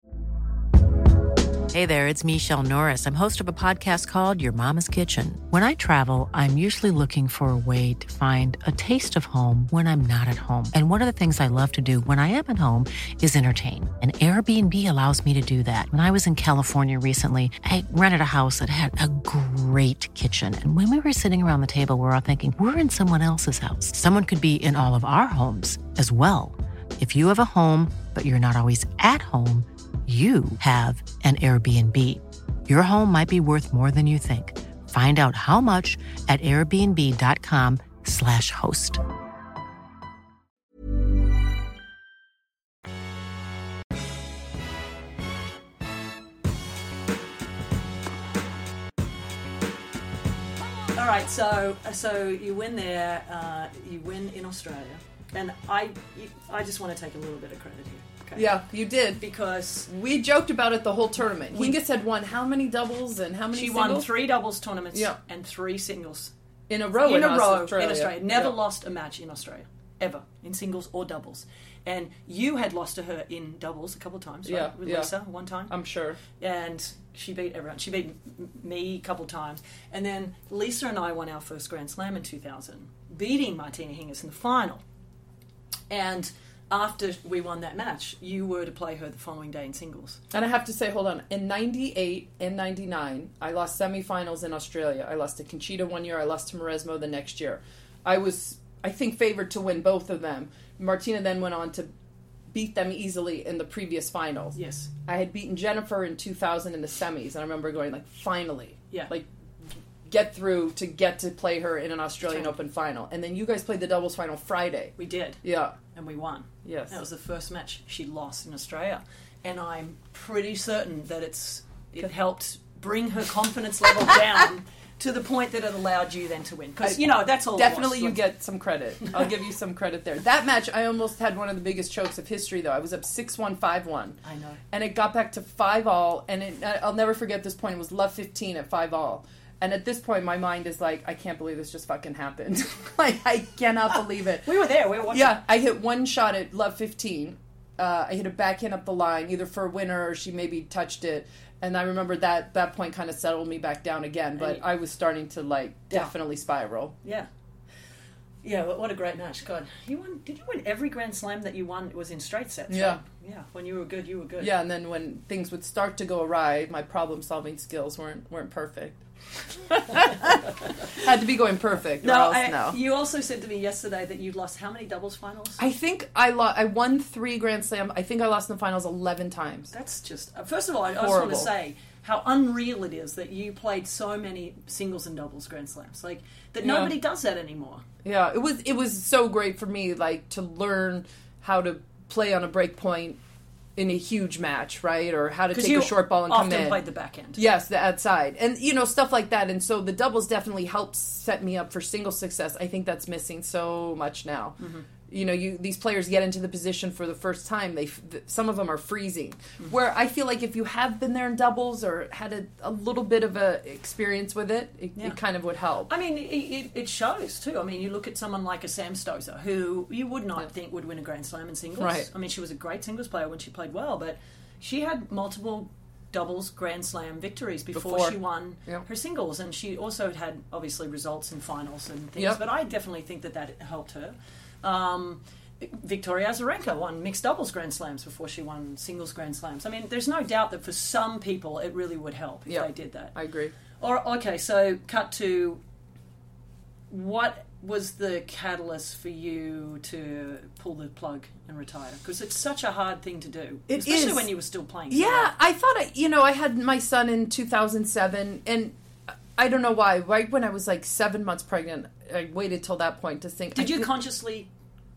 Speaker 7: Hey there, it's Michelle Norris. I'm host of a podcast called Your Mama's Kitchen. When I travel, I'm usually looking for a way to find a taste of home when I'm not at home. And one of the things I love to do when I am at home is entertain. And Airbnb allows me to do that. When I was in California recently, I rented a house that had a great kitchen. And when we were sitting around the table, we're all thinking, we're in someone else's house. Someone could be in all of our homes as well. If you have a home, but you're not always at home, you have an Airbnb. Your home might be worth more than you think. Find out how much at airbnb.com/host.
Speaker 5: All right, so you win there, you win in Australia, and I just want to take a little bit of credit here. Okay.
Speaker 4: Yeah, you did.
Speaker 5: Because
Speaker 4: we joked about it the whole tournament. Hingis had won how many doubles and how many
Speaker 5: singles?
Speaker 4: She
Speaker 5: won 3 doubles tournaments and 3 singles.
Speaker 4: In a row in
Speaker 5: Australia. Never lost a match in Australia. Ever. In singles or doubles. And you had lost to her in doubles a couple of times, right? With Lisa one time.
Speaker 4: I'm sure.
Speaker 5: And she beat everyone. She beat me a couple of times. And then Lisa and I won our first Grand Slam in 2000, beating Martina Hingis in the final. And after we won that match, you were to play her the following day in singles.
Speaker 4: And I have to say, hold on, in 98 and 99, I lost semifinals in Australia. I lost to Conchita one year, I lost to Mauresmo the next year. I was, I think, favored to win both of them. Martina then went on to beat them easily in the previous finals.
Speaker 5: Yes.
Speaker 4: I had beaten Jennifer in 2000 in the semis, and I remember going, like, finally.
Speaker 5: Yeah.
Speaker 4: Like, get through to get to play her in an Australian Open final. And then you guys played the doubles final Friday.
Speaker 5: We did.
Speaker 4: Yeah.
Speaker 5: And we won.
Speaker 4: Yes.
Speaker 5: That was the first match she lost in Australia. And I'm pretty certain that it helped bring her confidence level down to the point that it allowed you then to win. Because, that's all
Speaker 4: definitely you get some credit. I'll give you some credit there. That match, I almost had one of the biggest chokes of history, though. I was up 6-1, 5-1.
Speaker 5: I know.
Speaker 4: And it got back to 5-all, and I'll never forget this point. It was love 15 at 5-all. And at this point, my mind is like, I can't believe this just fucking happened. Like, I cannot believe it.
Speaker 5: We were there. We were watching.
Speaker 4: Yeah, I hit one shot at love 15. I hit a backhand up the line, either for a winner or she maybe touched it. And I remember that point kind of settled me back down again. But I was starting to, definitely spiral.
Speaker 5: Yeah. Yeah, what a great match. God. Did you win every Grand Slam that you won? It was in straight sets,
Speaker 4: yeah.
Speaker 5: Right? Yeah. When you were good, you were good.
Speaker 4: Yeah, and then when things would start to go awry, my problem-solving skills weren't perfect. Had to be going perfect. No.
Speaker 5: You also said to me yesterday that you lost how many doubles finals?
Speaker 4: I think I won 3 Grand Slam. I think I lost in the finals 11 times.
Speaker 5: That's just... First of all, I just want to say how unreal it is that you played so many singles and doubles Grand Slams. Like, that nobody does that anymore.
Speaker 4: Yeah, it was so great for me, like, to learn how to play on a break point in a huge match, right? Or how to take a short ball and come in.
Speaker 5: Often played the back end.
Speaker 4: Yes, the outside. And, stuff like that. And so the doubles definitely helps set me up for single success. I think that's missing so much now. Mm-hmm. These players get into the position for the first time. Some of them are freezing. Mm-hmm. Where I feel like if you have been there in doubles or had a little bit of a experience with it, it kind of would help.
Speaker 5: I mean, it shows too. I mean, you look at someone like a Sam Stosur, who you would not think would win a Grand Slam in singles.
Speaker 4: Right.
Speaker 5: I mean, she was a great singles player when she played well, but she had multiple doubles Grand Slam victories before she won her singles, and she also had obviously results in finals and things. But I definitely think that helped her. Victoria Azarenka won mixed doubles Grand Slams before she won singles Grand Slams. I mean, there's no doubt that for some people it really would help if they did that.
Speaker 4: I agree.
Speaker 5: Okay, so cut to what was the catalyst for you to pull the plug and retire? Because it's such a hard thing to do, especially when you were still playing.
Speaker 4: Yeah, I thought I had my son in 2007, and I don't know why. Right when I was like 7 months pregnant, I waited till that point to think.
Speaker 5: Did you consciously,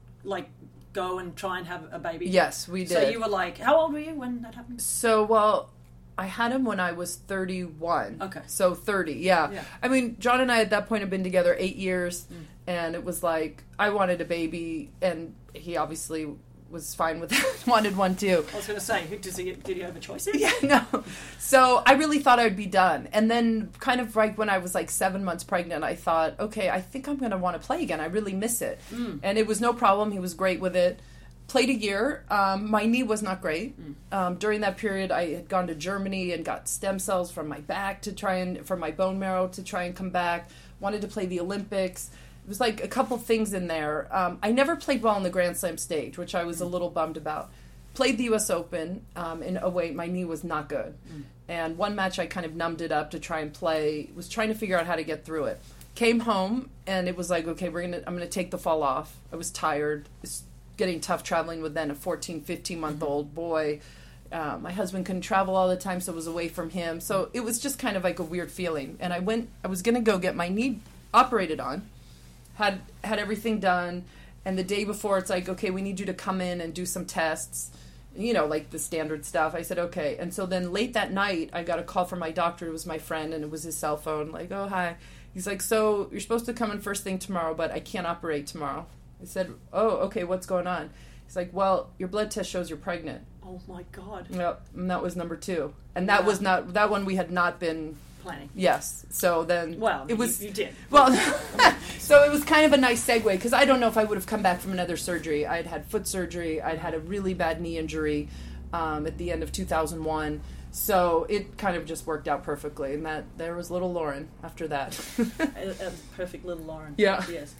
Speaker 5: go and try and have a baby?
Speaker 4: Yes, we did.
Speaker 5: So you were like, how old were you when that happened?
Speaker 4: So, I had him when I was 31.
Speaker 5: Okay.
Speaker 4: So 30, yeah. I mean, John and I at that point have been together 8 years, and it was like, I wanted a baby, and he obviously was fine with it, wanted one too.
Speaker 5: I was going to say, did you have a choice here?
Speaker 4: Yeah, no. So I really thought I'd be done. And then kind of right when I was like 7 months pregnant, I thought, okay, I think I'm going to want to play again. I really miss it. And it was no problem. He was great with it. Played a year. My knee was not great. During that period, I had gone to Germany and got stem cells from my back from my bone marrow to try and come back. Wanted to play the Olympics. It was like a couple things in there. I never played well on the Grand Slam stage, which I was a little bummed about. Played the U.S. Open in 2008. My knee was not good. And one match I kind of numbed it up to try and play. Was trying to figure out how to get through it. Came home, and it was like, okay, I'm going to take the fall off. I was tired. It was getting tough traveling with then a 14, 15-month-old boy. My husband couldn't travel all the time, so I was away from him. So it was just kind of like a weird feeling. And I was going to go get my knee operated on. Had everything done, and the day before it's like, okay, we need you to come in and do some tests, like the standard stuff. I said, okay. And so then late that night, I got a call from my doctor. It was my friend, and it was his cell phone. Like, oh, hi. He's like, so you're supposed to come in first thing tomorrow, but I can't operate tomorrow. I said, oh, okay, what's going on? He's like, well, your blood test shows you're pregnant.
Speaker 5: Oh, my God.
Speaker 4: Yep, and that was number 2. And that was not, that one we had not been
Speaker 5: planning.
Speaker 4: Yes. So then
Speaker 5: it was you did.
Speaker 4: Well, so it was kind of a nice segue because I don't know if I would have come back from another surgery. I'd had foot surgery. I'd had a really bad knee injury at the end of 2001. So it kind of just worked out perfectly, and that there was little Lauren after that.
Speaker 5: a perfect little Lauren.
Speaker 4: Yeah.
Speaker 5: Yes.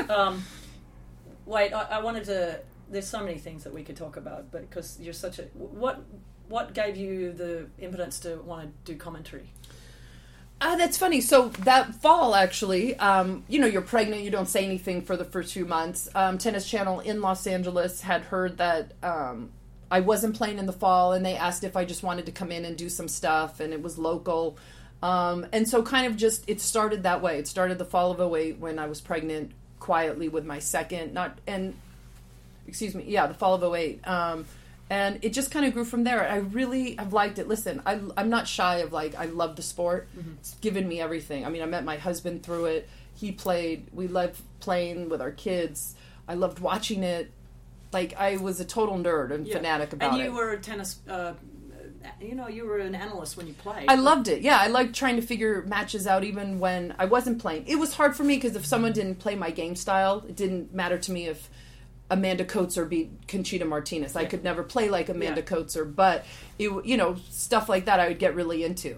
Speaker 5: Wait, I wanted to. There's so many things that we could talk about, but because you're such a what gave you the impotence to want to do commentary?
Speaker 4: That's funny. So that fall, actually, you're pregnant, you don't say anything for the first few months. Tennis Channel in Los Angeles had heard that I wasn't playing in the fall, and they asked if I just wanted to come in and do some stuff, and it was local. And so kind of just, it started that way. It started the fall of 2008 when I was pregnant quietly with my second, the fall of 2008. And it just kind of grew from there. I really have liked it. Listen, I'm not shy of, I love the sport. Mm-hmm. It's given me everything. I mean, I met my husband through it. He played. We loved playing with our kids. I loved watching it. I was a total nerd and fanatic about it.
Speaker 5: And you were a tennis, you were an analyst when you played.
Speaker 4: I loved it. Yeah, I liked trying to figure matches out even when I wasn't playing. It was hard for me because if someone didn't play my game style, it didn't matter to me if Amanda Coetzer beat Conchita Martinez. I could never play like Amanda Coetzer, but stuff like that I would get really into.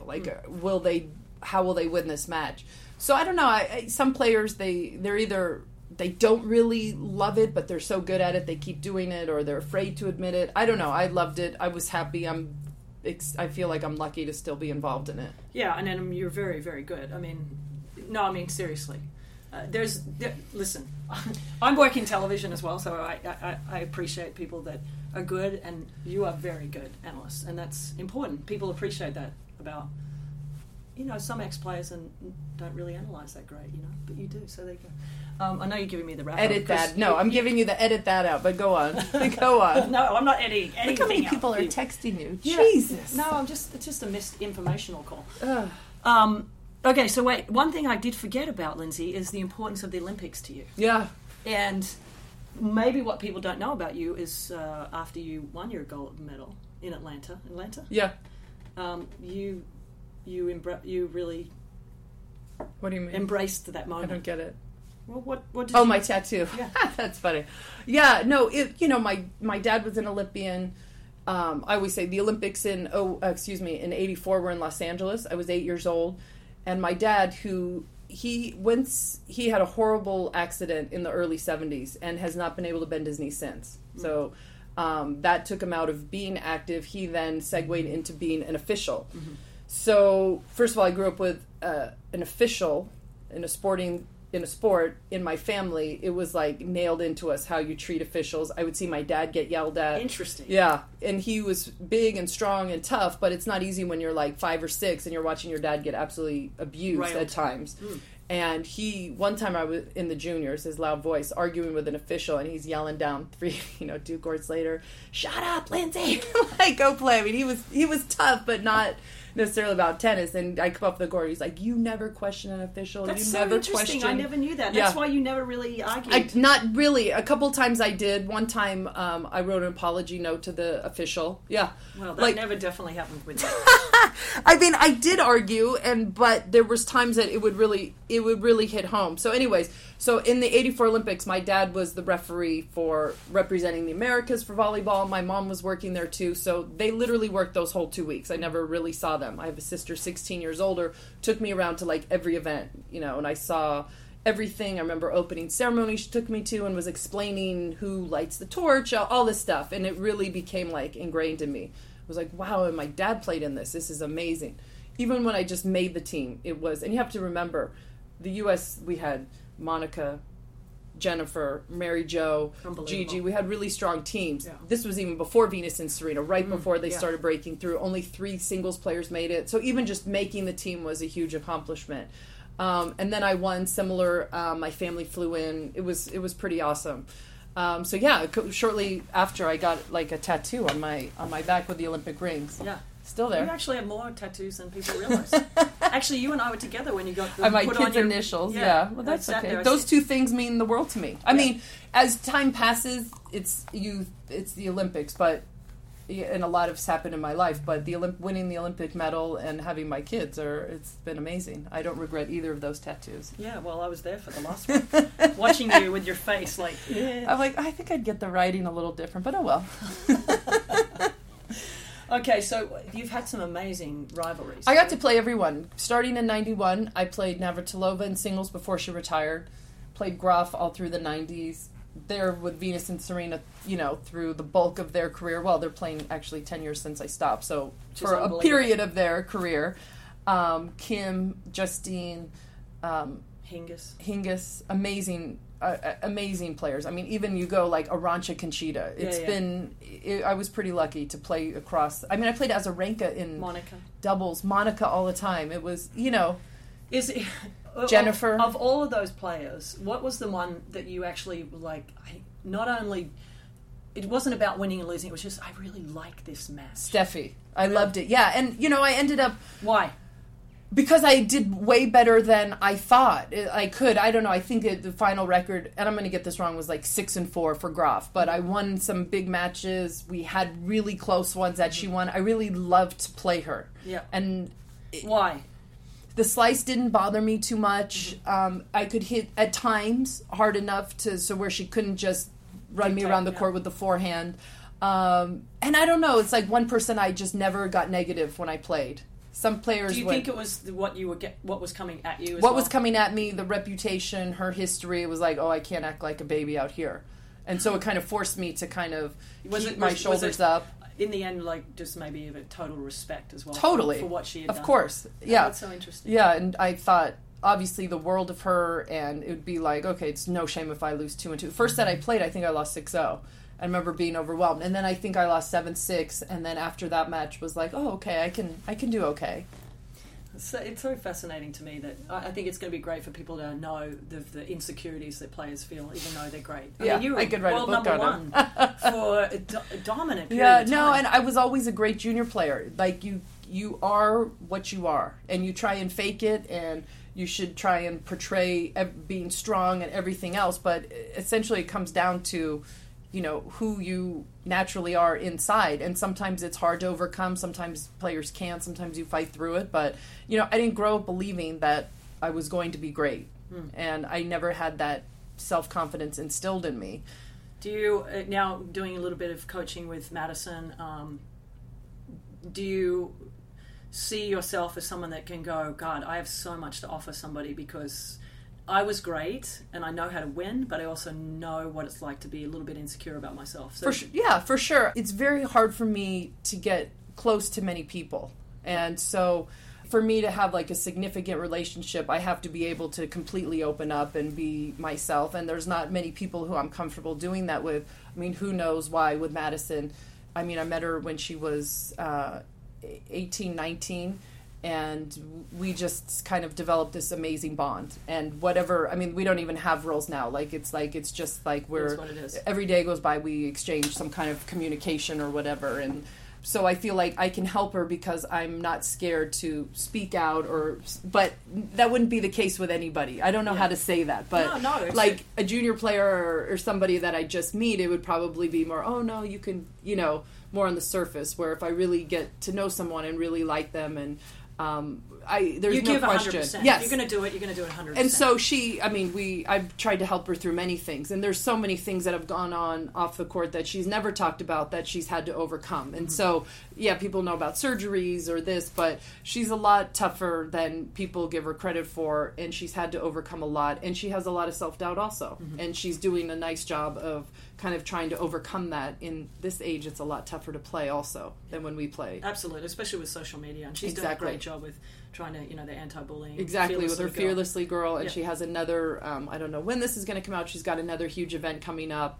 Speaker 4: How will they win this match? So I don't know. Some players they're either they don't really love it, but they're so good at it they keep doing it, or they're afraid to admit it. I don't know. I loved it. I was happy. I feel like I'm lucky to still be involved in it.
Speaker 5: Yeah, and then you're very, very good. I mean, seriously. Listen, I'm working television as well, so I appreciate people that are good, and you are very good analysts, and that's important. People appreciate that about, some ex-players and don't really analyse that great, but you do, so there you go. I know you're giving me the wrap.
Speaker 4: Edit that. No, I'm giving you the edit that out, but go on. Go on.
Speaker 5: No, I'm not editing anything.
Speaker 4: Look how many people
Speaker 5: out.
Speaker 4: are texting you.
Speaker 5: Yeah.
Speaker 4: Jesus.
Speaker 5: No, it's just a misinformational call. Okay, so wait, one thing I did forget about, Lindsay, is the importance of the Olympics to you.
Speaker 4: Yeah.
Speaker 5: And maybe what people don't know about you is after you won your gold medal in Atlanta.
Speaker 4: Yeah.
Speaker 5: You really
Speaker 4: What do you mean?
Speaker 5: embraced that moment.
Speaker 4: I don't get it.
Speaker 5: Well, what did
Speaker 4: Oh,
Speaker 5: you...
Speaker 4: my tattoo.
Speaker 5: Yeah.
Speaker 4: That's funny. Yeah, no, my dad was an Olympian. I always say the Olympics in 84 were in Los Angeles. I was 8 years old. And my dad, he had a horrible accident in the early 70s and has not been able to bend his knee since. So that took him out of being active. He then segued into being an official. Mm-hmm. So first of all, I grew up with an official in a sport in my family. It was like nailed into us how you treat officials. I would see my dad get yelled at.
Speaker 5: Interesting.
Speaker 4: Yeah, and he was big and strong and tough, but it's not easy when you're like 5 or 6 and you're watching your dad get absolutely abused at times. And one time I was in the juniors, his loud voice, arguing with an official, and he's yelling down 2 courts later, "Shut up, Lindsay!" Like, go play. I mean, he was tough, but not necessarily about tennis. And I come up the court, he's like, "You never question an official.
Speaker 5: That's
Speaker 4: you
Speaker 5: so
Speaker 4: never
Speaker 5: interesting.
Speaker 4: question."
Speaker 5: I never knew that.
Speaker 4: Yeah.
Speaker 5: That's why you never really argued.
Speaker 4: Not really. A couple times I did. One time I wrote an apology note to the official. Yeah.
Speaker 5: Well, that never definitely happened with me.
Speaker 4: I mean, I did argue, but there was times that it would really hit home. So anyways, in the 84 Olympics, my dad was the referee for representing the Americas for volleyball. My mom was working there too. So they literally worked those whole 2 weeks. I never really saw them. I have a sister 16 years older, took me around to like every event, and I saw everything. I remember opening ceremony she took me to and was explaining who lights the torch, all this stuff. And it really became like ingrained in me. It was like, wow, and my dad played in this. This is amazing. Even when I just made the team, it was, and you have to remember, the U.S., we had Monica, Jennifer, Mary Jo, Gigi. We had really strong teams. Yeah. This was even before Venus and Serena, right before they started breaking through. Only 3 singles players made it. So even just making the team was a huge accomplishment. And then I won similar. My family flew in. It was pretty awesome. Shortly after I got like a tattoo on my back with the Olympic rings. Yeah. Still there.
Speaker 5: You actually have more tattoos than people realize. Actually, you and I were together when you got the
Speaker 4: my kids' initials. Yeah. Well, that's okay. Those 2 things mean the world to me. I mean, as time passes, it's the Olympics, but and a lot has happened in my life. But winning the Olympic medal and having my kids it's been amazing. I don't regret either of those tattoos.
Speaker 5: Yeah. Well, I was there for the last one, watching you with your face like. Yeah.
Speaker 4: I'm like, I think I'd get the writing a little different, but oh well.
Speaker 5: Okay, so you've had some amazing rivalries.
Speaker 4: I got to play everyone. Starting in 91, I played Navratilova in singles before she retired. Played Graf all through the 90s. There with Venus and Serena, through the bulk of their career. Well, they're playing actually 10 years since I stopped, so for a period of their career. Kim, Justine, Hingis, amazing players. I mean, even you go like Arantxa Conchita. I was pretty lucky to play across. I mean, I played Azarenka in doubles. Monica all the time. It was,
Speaker 5: Is it,
Speaker 4: Jennifer.
Speaker 5: Of all of those players, what was the one that you actually like? Not only it wasn't about winning and losing. It was just I really like this match.
Speaker 4: Steffi, I loved it. Yeah, and I ended up
Speaker 5: why.
Speaker 4: Because I did way better than I thought I could. I don't know. I think the final record, and I'm going to get this wrong, was like 6-4 for Graf. But I won some big matches. We had really close ones that she won. I really loved to play her.
Speaker 5: Yeah.
Speaker 4: And
Speaker 5: why?
Speaker 4: The slice didn't bother me too much. I could hit at times hard enough so where she couldn't just run me around the court with the forehand. And I don't know. It's like one person I just never got negative when I played. Some players.
Speaker 5: Do you think it was what was coming at you?
Speaker 4: What was coming at me? The reputation, her history. It was like, oh, I can't act like a baby out here, and so it kind of forced me to kind of keep my shoulders up.
Speaker 5: in the end, like, just maybe a total respect as well.
Speaker 4: Totally.
Speaker 5: For what she had done.
Speaker 4: Of course. Yeah.
Speaker 5: That's so interesting.
Speaker 4: Yeah, and I thought, obviously, the world of her, and it would be like, okay, it's no shame if I lose 2-2. First set I played, I think I lost 6-0. I remember being overwhelmed. And then I think I lost 7-6, and then after that match was like, oh, okay, I can do okay.
Speaker 5: So it's so fascinating to me that I think it's going to be great for people to know the insecurities that players feel, even though they're great.
Speaker 4: Yeah,
Speaker 5: I mean, you were
Speaker 4: I could write
Speaker 5: world
Speaker 4: a book
Speaker 5: number
Speaker 4: on
Speaker 5: one for a dominant period of time.
Speaker 4: No, and I was always a great junior player. Like, you are what you are, and you try and fake it, and you should try and portray being strong and everything else, but essentially it comes down to, you know, who you naturally are inside, and sometimes it's hard to overcome, sometimes players can't, sometimes you fight through it, but, you know, I didn't grow up believing that I was going to be great, and I never had that self-confidence instilled in me.
Speaker 5: Do you, now doing a little bit of coaching with Madison, do you see yourself as someone that can go, God, I have so much to offer somebody because I was great and I know how to win, but I also know what it's like to be a little bit insecure about myself. So
Speaker 4: For sure. It's very hard for me to get close to many people. And so for me to have like a significant relationship, I have to be able to completely open up and be myself. And there's not many people who I'm comfortable doing that with. I mean, who knows why with Madison. I mean, I met her when she was 18, 19. And we just kind of developed this amazing bond. And whatever, I mean, we don't even have rules now. It's just like
Speaker 5: That's what it is.
Speaker 4: every day goes by, we exchange some kind of communication or whatever. And so I feel like I can help her because I'm not scared to speak out but that wouldn't be the case with anybody. I don't know how to say that, but like a junior player or somebody that I just meet, it would probably be more, oh no, you can, you know, more on the surface, where if I really get to know someone and really like them and, there's no question.
Speaker 5: 100%.
Speaker 4: Yes.
Speaker 5: You're going to do it. You're going to do it 100%.
Speaker 4: And so I've tried to help her through many things. And there's so many things that have gone on off the court that she's never talked about that she's had to overcome. And so, yeah, people know about surgeries or this, but she's a lot tougher than people give her credit for. And she's had to overcome a lot. And she has a lot of self-doubt also. And she's doing a nice job of kind of trying to overcome that. In this age, it's a lot tougher to play also than when we played.
Speaker 5: Absolutely, especially with social media. And she's doing a great job with trying to, you know, the anti-bullying.
Speaker 4: Exactly, with her Fearlessly Girl. And she has another, I don't know when this is going to come out, she's got another huge event coming up.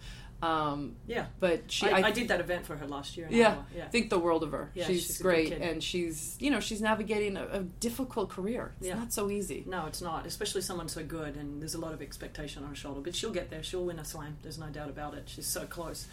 Speaker 4: But
Speaker 5: I did that event for her last year.
Speaker 4: Think the world of her.
Speaker 5: Yeah,
Speaker 4: she's great, and she's navigating a difficult career. It's not so easy.
Speaker 5: No, it's not, especially someone so good, and there's a lot of expectation on her shoulder. But she'll get there. She'll win a slam. There's no doubt about it. She's so close.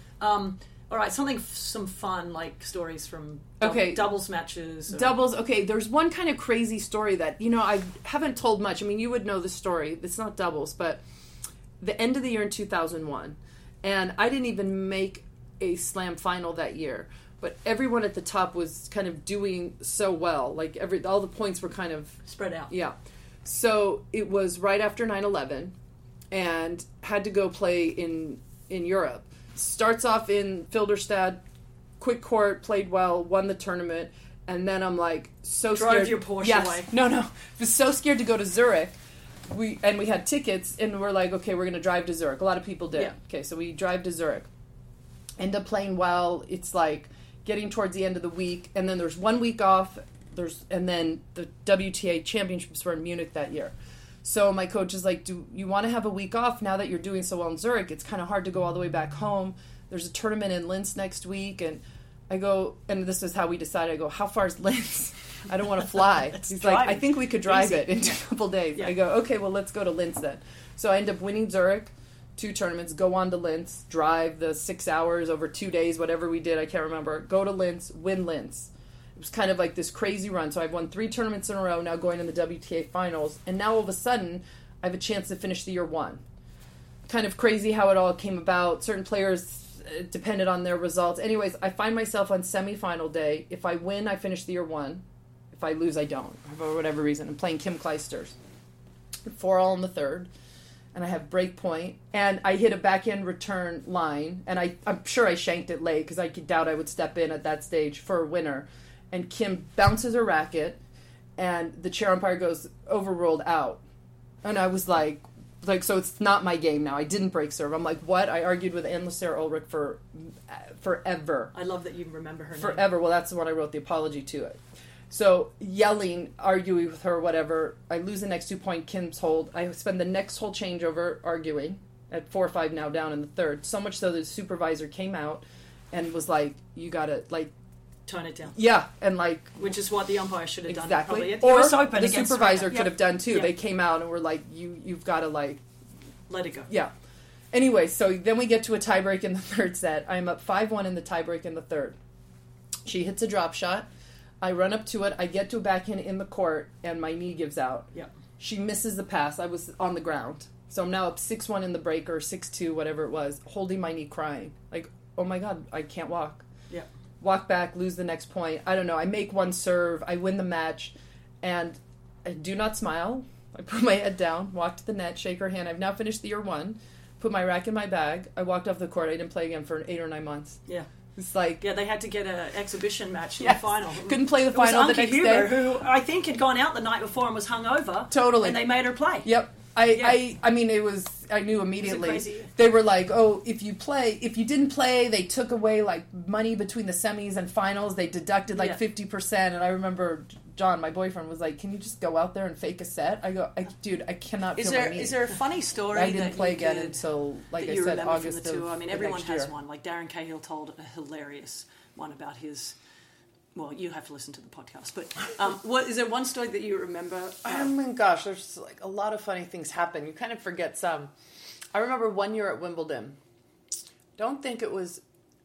Speaker 5: All right, some fun, like stories from doubles matches.
Speaker 4: Doubles, okay, there's one kind of crazy story that, you know, I haven't told much. I mean, you would know the story. It's not doubles, but the end of the year in 2001, and I didn't even make a slam final that year, but everyone at the top was kind of doing so well. Like, all the points were kind of
Speaker 5: spread out.
Speaker 4: Yeah. So it was right after 9/11, and had to go play in Europe. Starts off in Filderstad, quick court, played well, won the tournament, and then I'm like so scared.
Speaker 5: Drive your Porsche away.
Speaker 4: No. I was so scared to go to Zurich. We had tickets, and we're like, okay, we're going to drive to Zurich. A lot of people did.
Speaker 5: Yeah.
Speaker 4: Okay, so we drive to Zurich. End up playing well. It's like getting towards the end of the week, and then there's 1 week off. And then the WTA championships were in Munich that year. So my coach is like, do you want to have a week off now that you're doing so well in Zurich? It's kind of hard to go all the way back home. There's a tournament in Linz next week. And I go, and this is how we decided, I go, how far is Linz? I don't want to fly. He's like, I think we could drive it in a couple days. Yeah. I go, okay, well, let's go to Linz then. So I end up winning Zurich, 2 tournaments, go on to Linz, drive the 6 hours over 2 days, whatever we did, I can't remember. Go to Linz, win Linz. It was kind of like this crazy run. So I've won 3 tournaments in a row, now going in the WTA finals. And now all of a sudden, I have a chance to finish the year 1. Kind of crazy how it all came about. Certain players depended on their results. Anyways, I find myself on semifinal day. If I win, I finish the year 1. If I lose, I don't. For whatever reason. I'm playing Kim Clijsters. 4-all in the third. And I have break point. And I hit a backhand return line. And I'm sure I shanked it late because I doubt I would step in at that stage for a winner. And Kim bounces her racket, and the chair umpire goes, overruled, out. And I was like, Like, so it's not my game now. I didn't break serve. I'm like, what? I argued with Anne-Lassere Ulrich for forever.
Speaker 5: I love that you remember her name.
Speaker 4: Forever. Well, that's what I wrote the apology to it. So, yelling, arguing with her, whatever. I lose the next 2 point, Kim's hold. I spend the next whole changeover arguing at 4-5 now down in the third. So much so that the supervisor came out and was like, you gotta, like...
Speaker 5: tone it down.
Speaker 4: Yeah, and like...
Speaker 5: which is what the umpire should have done.
Speaker 4: Exactly.
Speaker 5: Probably.
Speaker 4: Or
Speaker 5: US Open
Speaker 4: the supervisor could have done too.
Speaker 5: Yeah.
Speaker 4: They came out and were like, you've got to like...
Speaker 5: let it go.
Speaker 4: Yeah. Anyway, so then we get to a tiebreak in the third set. I'm up 5-1 in the tiebreak in the third. She hits a drop shot. I run up to it. I get to a backhand in the court, and my knee gives out.
Speaker 5: Yeah.
Speaker 4: She misses the pass. I was on the ground. So I'm now up 6-1 in the break, or 6-2, whatever it was, holding my knee, crying. Like, oh my God, I can't walk.
Speaker 5: Yeah.
Speaker 4: Walk back, lose the next point. I don't know. I make one serve. I win the match. And I do not smile. I put my head down, walk to the net, shake her hand. I've now finished the year one, put my racket in my bag. I walked off the court. I didn't play again for 8 or 9 months.
Speaker 5: Yeah.
Speaker 4: It's like...
Speaker 5: yeah, they had to get an exhibition match in
Speaker 4: yes.
Speaker 5: the final.
Speaker 4: Couldn't play the final the next
Speaker 5: Huber,
Speaker 4: day.
Speaker 5: who I think had gone out the night before and was hungover.
Speaker 4: Totally.
Speaker 5: And they made her play.
Speaker 4: Yep. I mean, it was... I knew immediately.
Speaker 5: Crazy.
Speaker 4: They were like, oh, if you didn't play, they took away, like, money between the semis and finals. They deducted, like, 50%. And I remember John, my boyfriend, was like, can you just go out there and fake a set? I go, dude, I cannot feel my knee.
Speaker 5: Is there a funny story
Speaker 4: I didn't
Speaker 5: that
Speaker 4: play
Speaker 5: you
Speaker 4: again
Speaker 5: could,
Speaker 4: until, like
Speaker 5: that
Speaker 4: I
Speaker 5: you
Speaker 4: said,
Speaker 5: remember
Speaker 4: August
Speaker 5: from the tour?
Speaker 4: of
Speaker 5: I mean,
Speaker 4: the
Speaker 5: everyone
Speaker 4: next
Speaker 5: has
Speaker 4: year.
Speaker 5: one. Like, Darren Cahill told a hilarious one about his... well, you have to listen to the podcast, but is there one story that you remember?
Speaker 4: Oh my gosh, there's like a lot of funny things happen. You kind of forget some. I remember one year at Wimbledon. Don't think it was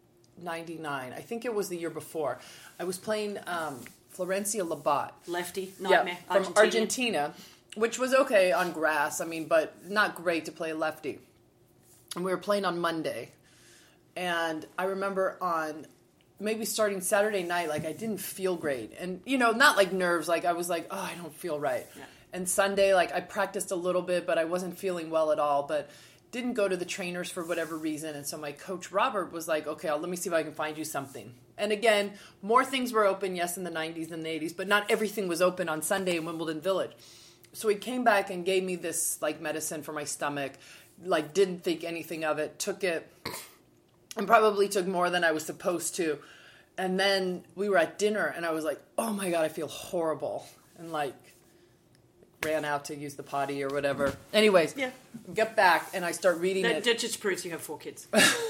Speaker 4: 99. I think it was the year before. I was playing Florencia Labat.
Speaker 5: Lefty, nightmare.
Speaker 4: Yeah, from Argentina, which was okay on grass, I mean, but not great to play lefty. And we were playing on Monday. And I remember on... maybe starting Saturday night, like, I didn't feel great. And, you know, not like nerves, like, I was like, oh, I don't feel right. Yeah. And Sunday, like, I practiced a little bit, but I wasn't feeling well at all, but didn't go to the trainers for whatever reason. And so my coach, Robert, was like, okay, let me see if I can find you something. And again, more things were open, yes, in the 90s and the 80s, but not everything was open on Sunday in Wimbledon Village. So he came back and gave me this, like, medicine for my stomach, like, didn't think anything of it, took it... and probably took more than I was supposed to. And then we were at dinner, and I was like, oh, my God, I feel horrible. And, like, ran out to use the potty or whatever. Anyways, get back, and I start reading it.
Speaker 5: That just proves you have 4 kids.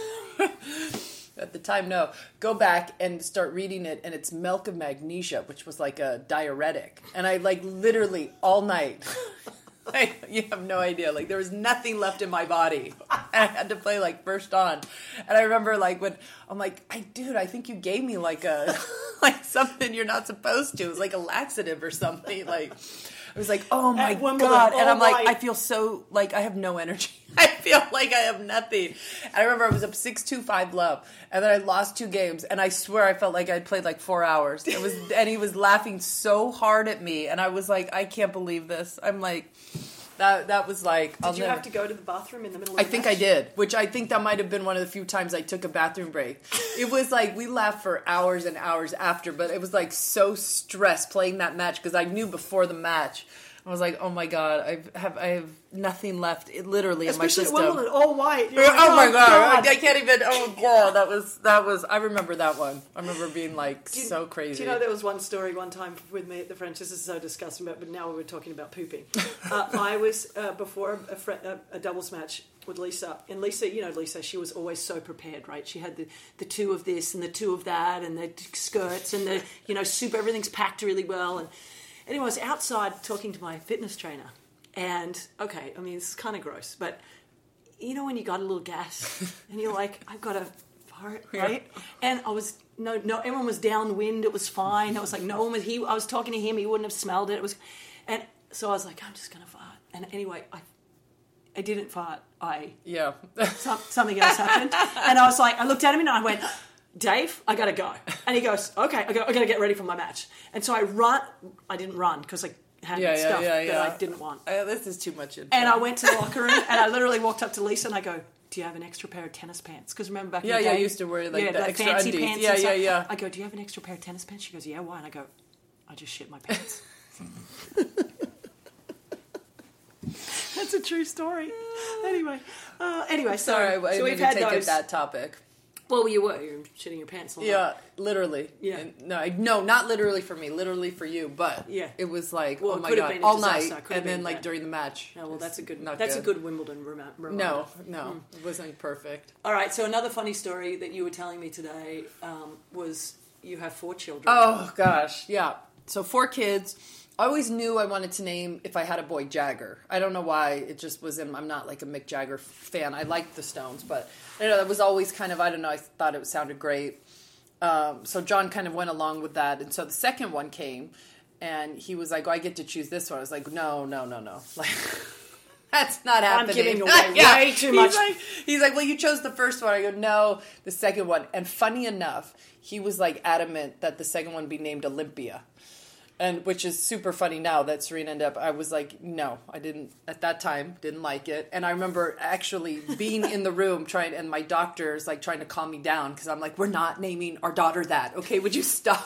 Speaker 4: At the time, no. Go back and start reading it, and it's milk of magnesia, which was like a diuretic. And I, like, literally all night... like, you have no idea. Like, there was nothing left in my body. And I had to play, like, first on. And I remember, like, when I'm like, dude, I think you gave me, like, a, like, something you're not supposed to. It was like a laxative or something. Like, I was like, oh, my God. And I'm like, I feel so, like, I have no energy. I feel like I have nothing. And I remember I was up 6-2, 5-love. And then I lost 2 games. And I swear I felt like I'd played, like, 4 hours. And he was laughing so hard at me. And I was like, I can't believe this. I'm like... That was like...
Speaker 5: Did you have to go to the bathroom in the middle of the match?
Speaker 4: I think I did, which I think that might have been one of the few times I took a bathroom break. It was like, we laughed for hours and hours after, but it was like so stressed playing that match because I knew before the match. I was like, oh my God, I have nothing left, literally, in my system.
Speaker 5: Especially at Wimbledon, all white.
Speaker 4: You're like, oh my God. I can't even, oh God, that was, I remember that one. I remember being like so crazy.
Speaker 5: Do you know there was one story one time with me at the French, this is so disgusting, but now we're talking about pooping. I was, before a doubles match with Lisa, and Lisa, you know Lisa, she was always so prepared, right? She had the 2 of this and the 2 of that and the skirts and the, you know, soup, everything's packed really well. And anyway, I was outside talking to my fitness trainer, and, okay, I mean, this is kind of gross, but you know when you got a little gas, and you're like, I've got to fart, right? Yeah. And I was, no, everyone was downwind, it was fine, I was like, no one was, I was talking to him, he wouldn't have smelled it, and so I was like, I'm just going to fart, and anyway, I didn't fart, something else happened, and I was like, I looked at him and I went, Dave, I gotta go. And he goes, okay, I gotta get ready for my match. And so I didn't run because I had stuff that I didn't want.
Speaker 4: This is too much info.
Speaker 5: And I went to the locker room and I literally walked up to Lisa and I go, do you have an extra pair of tennis pants? Because remember back in the day.
Speaker 4: Yeah, I used to wear like the extra
Speaker 5: fancy
Speaker 4: undies.
Speaker 5: Pants.
Speaker 4: Yeah.
Speaker 5: I go, do you have an extra pair of tennis pants? She goes, yeah, why? And I go, I just shit my pants. It's a true story. Anyway,
Speaker 4: Sorry, I
Speaker 5: so we've
Speaker 4: didn't
Speaker 5: had
Speaker 4: take
Speaker 5: those.
Speaker 4: it that topic.
Speaker 5: Well, you were shitting your pants on that.
Speaker 4: Yeah, literally.
Speaker 5: Yeah.
Speaker 4: And no, not literally for me. Literally for you. But
Speaker 5: Yeah.
Speaker 4: it was like,
Speaker 5: Well,
Speaker 4: oh
Speaker 5: it
Speaker 4: my
Speaker 5: could have
Speaker 4: god,
Speaker 5: been a
Speaker 4: all
Speaker 5: disaster.
Speaker 4: night,
Speaker 5: Could have
Speaker 4: and then
Speaker 5: been
Speaker 4: like
Speaker 5: bad.
Speaker 4: during the match.
Speaker 5: Oh, well, that's a good.
Speaker 4: Not
Speaker 5: That's
Speaker 4: good.
Speaker 5: a good Wimbledon reminder.
Speaker 4: No, it wasn't perfect.
Speaker 5: All right. So another funny story that you were telling me today was you have 4 children.
Speaker 4: Oh gosh, yeah. So 4 kids. I always knew I wanted to name, if I had a boy, Jagger. I don't know why. It just was in, I'm not like a Mick Jagger fan. I liked the Stones, but that was always kind of, I don't know, I thought it sounded great. So John kind of went along with that. And so the second one came, and he was like, oh, I get to choose this one. I was like, no. Like, that's not happening.
Speaker 5: I'm giving away way too much.
Speaker 4: He's like, well, you chose the first one. I go, no, the second one. And funny enough, he was like adamant that the second one be named Olympia. And which is super funny now that Serena ended up. I was like, no, I didn't at that time, didn't like it. And I remember actually being in the room and my doctor's like trying to calm me down because I'm like, we're not naming our daughter that. Okay, would you stop?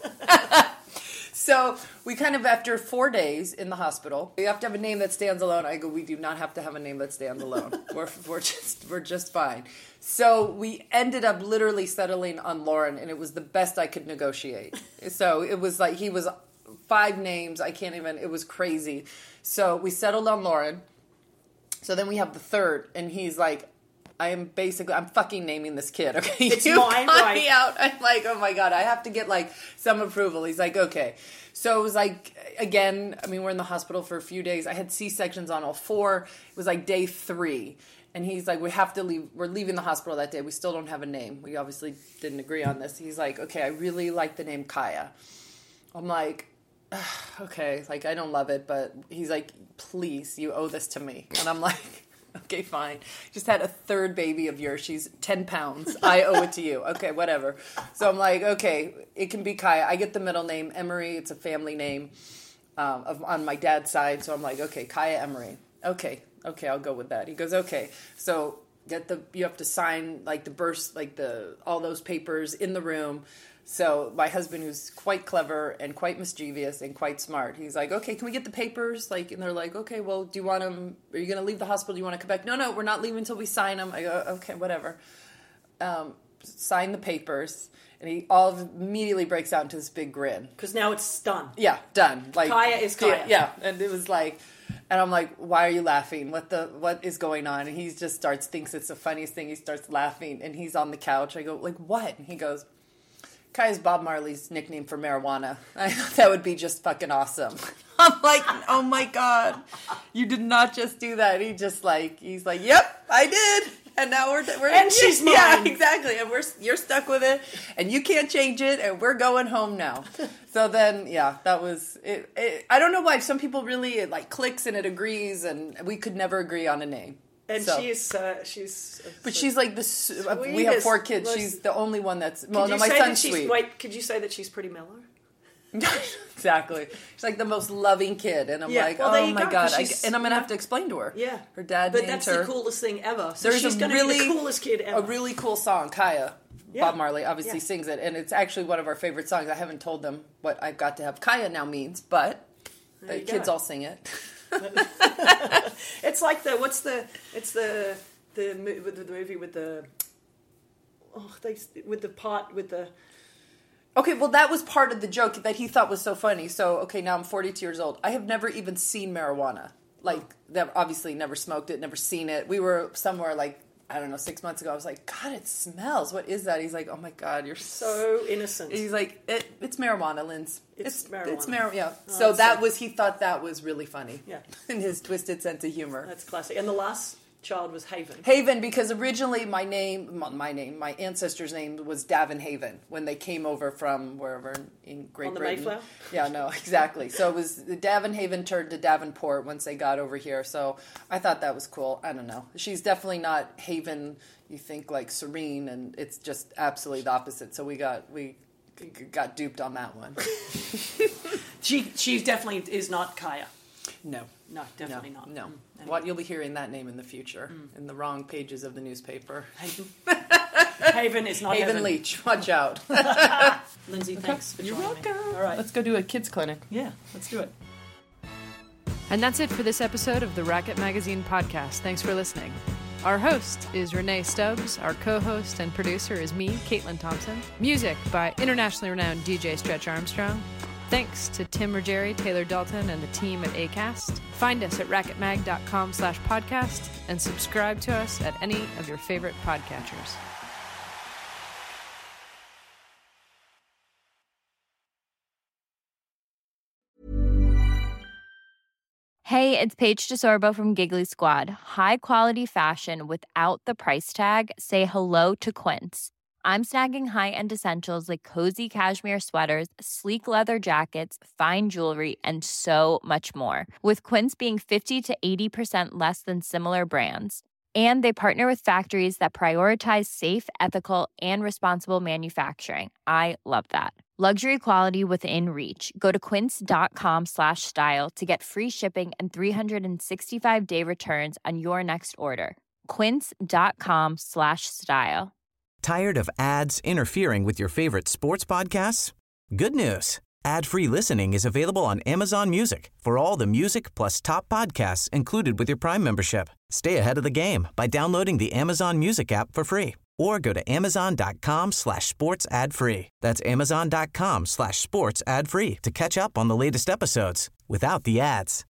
Speaker 4: So we kind of, after 4 days in the hospital, we have to have a name that stands alone. I go, we do not have to have a name that stands alone. we're just fine. So we ended up literally settling on Lauren, and it was the best I could negotiate. So it was like, he was 5 names. I can't even, it was crazy. So we settled on Lauren. So then we have the third, and he's like, I'm fucking naming this kid, okay?
Speaker 5: It's
Speaker 4: you
Speaker 5: mine,
Speaker 4: got
Speaker 5: right?
Speaker 4: me out. I'm like, oh my God, I have to get like some approval. He's like, okay. So it was like, again, I mean, we're in the hospital for a few days. I had C-sections on all 4. It was like day 3. And he's like, we have to leave. We're leaving the hospital that day. We still don't have a name. We obviously didn't agree on this. He's like, okay, I really like the name Kaya. I'm like, okay, like, I don't love it, but he's like, please, you owe this to me. And I'm like, okay, fine. Just had a 3rd baby of yours. She's 10 pounds. I owe it to you. Okay, whatever. So I'm like, okay, it can be Kaya. I get the middle name, Emery. It's a family name on my dad's side. So I'm like, okay, Kaya Emery. Okay, I'll go with that. He goes, okay. So you have to sign like the birth, like all those papers in the room. So my husband, who's quite clever and quite mischievous and quite smart, he's like, okay, can we get the papers? Like, and they're like, okay, well, do you want them? Are you going to leave the hospital? Do you want to come back? No, we're not leaving until we sign them. I go, okay, whatever. Sign the papers. And he immediately breaks out into this big grin.
Speaker 5: Because now it's done.
Speaker 4: Yeah, done. Like,
Speaker 5: Kaya is Kaya.
Speaker 4: Yeah, and it was like, and I'm like, why are you laughing? What is going on? And he just thinks it's the funniest thing. He starts laughing, and he's on the couch. I go, like, what? And he goes, Kaya's Bob Marley's nickname for marijuana. I thought that would be just fucking awesome. I'm like, oh my God, you did not just do that. He's like, yep, I did. And now we're
Speaker 5: and she's mine.
Speaker 4: Yeah, exactly. And you're stuck with it, and you can't change it, and we're going home now. So then, yeah, that was it. I don't know why some people really, it like clicks and it agrees, and we could never agree on a name.
Speaker 5: And
Speaker 4: so.
Speaker 5: But
Speaker 4: she's like this. We have 4 kids. She's the only one that's. Well, no, my son's sweet.
Speaker 5: Wait, could you say that she's pretty mellow?
Speaker 4: Exactly. She's like the most loving kid, and I'm like,
Speaker 5: well,
Speaker 4: oh my God, and I'm gonna have to explain to her.
Speaker 5: Yeah,
Speaker 4: her dad.
Speaker 5: But
Speaker 4: named
Speaker 5: that's
Speaker 4: her.
Speaker 5: the coolest thing ever. So
Speaker 4: There's
Speaker 5: she's going to be the coolest kid ever.
Speaker 4: A really cool song, Kaya.
Speaker 5: Yeah.
Speaker 4: Bob Marley obviously sings it, and it's actually one of our favorite songs. I haven't told them what I've got to have Kaya now means, but the kids all sing it.
Speaker 5: It's like the movie with the part with the.
Speaker 4: Okay, well, that was part of the joke that he thought was so funny. So, okay, now I'm 42 years old. I have never even seen marijuana. Like, obviously never smoked it, never seen it. We were somewhere, like, I don't know, 6 months ago. I was like, God, it smells. What is that? He's like, oh, my God, you're
Speaker 5: so innocent.
Speaker 4: He's like, it's marijuana, Linz.
Speaker 5: It's marijuana.
Speaker 4: It's marijuana, yeah.
Speaker 5: Oh,
Speaker 4: so he thought that was really funny.
Speaker 5: Yeah.
Speaker 4: In his twisted sense of humor.
Speaker 5: That's classic. And the last child was Haven.
Speaker 4: Haven, because originally my ancestor's name was Davin Haven when they came over from wherever in Great Britain.
Speaker 5: On the Mayflower?
Speaker 4: Yeah, no, exactly. So it was the Davin Haven turned to Davenport once they got over here. So I thought that was cool. I don't know. She's definitely not Haven. You think like Serene, and it's just absolutely the opposite. So we got got duped on that one.
Speaker 5: She definitely is not Kaya.
Speaker 4: No,
Speaker 5: definitely not.
Speaker 4: No. What you'll be hearing that name in the future in the wrong pages of the newspaper.
Speaker 5: Haven is not
Speaker 4: Haven Leach. Watch out.
Speaker 5: Lindsay, thanks for joining me.
Speaker 4: You're welcome.
Speaker 5: All right,
Speaker 4: let's go do a kids clinic.
Speaker 5: Yeah, let's do it.
Speaker 6: And that's it for this episode of the Racket Magazine podcast. Thanks for listening. Our host is Renee Stubbs. Our co-host and producer is me, Caitlin Thompson. Music by internationally renowned DJ Stretch Armstrong. Thanks to Tim Ruggieri, Taylor Dalton, and the team at Acast. Find us at racketmag.com/podcast and subscribe to us at any of your favorite podcatchers.
Speaker 8: Hey, it's Paige DeSorbo from Giggly Squad. High quality fashion without the price tag. Say hello to Quince. I'm snagging high-end essentials like cozy cashmere sweaters, sleek leather jackets, fine jewelry, and so much more. With Quince being 50 to 80% less than similar brands. And they partner with factories that prioritize safe, ethical, and responsible manufacturing. I love that. Luxury quality within reach. Go to quince.com/style to get free shipping and 365-day returns on your next order. Quince.com/style.
Speaker 9: Tired of ads interfering with your favorite sports podcasts? Good news. Ad-free listening is available on Amazon Music for all the music plus top podcasts included with your Prime membership. Stay ahead of the game by downloading the Amazon Music app for free or go to amazon.com/sports ad free. That's amazon.com/sports ad free to catch up on the latest episodes without the ads.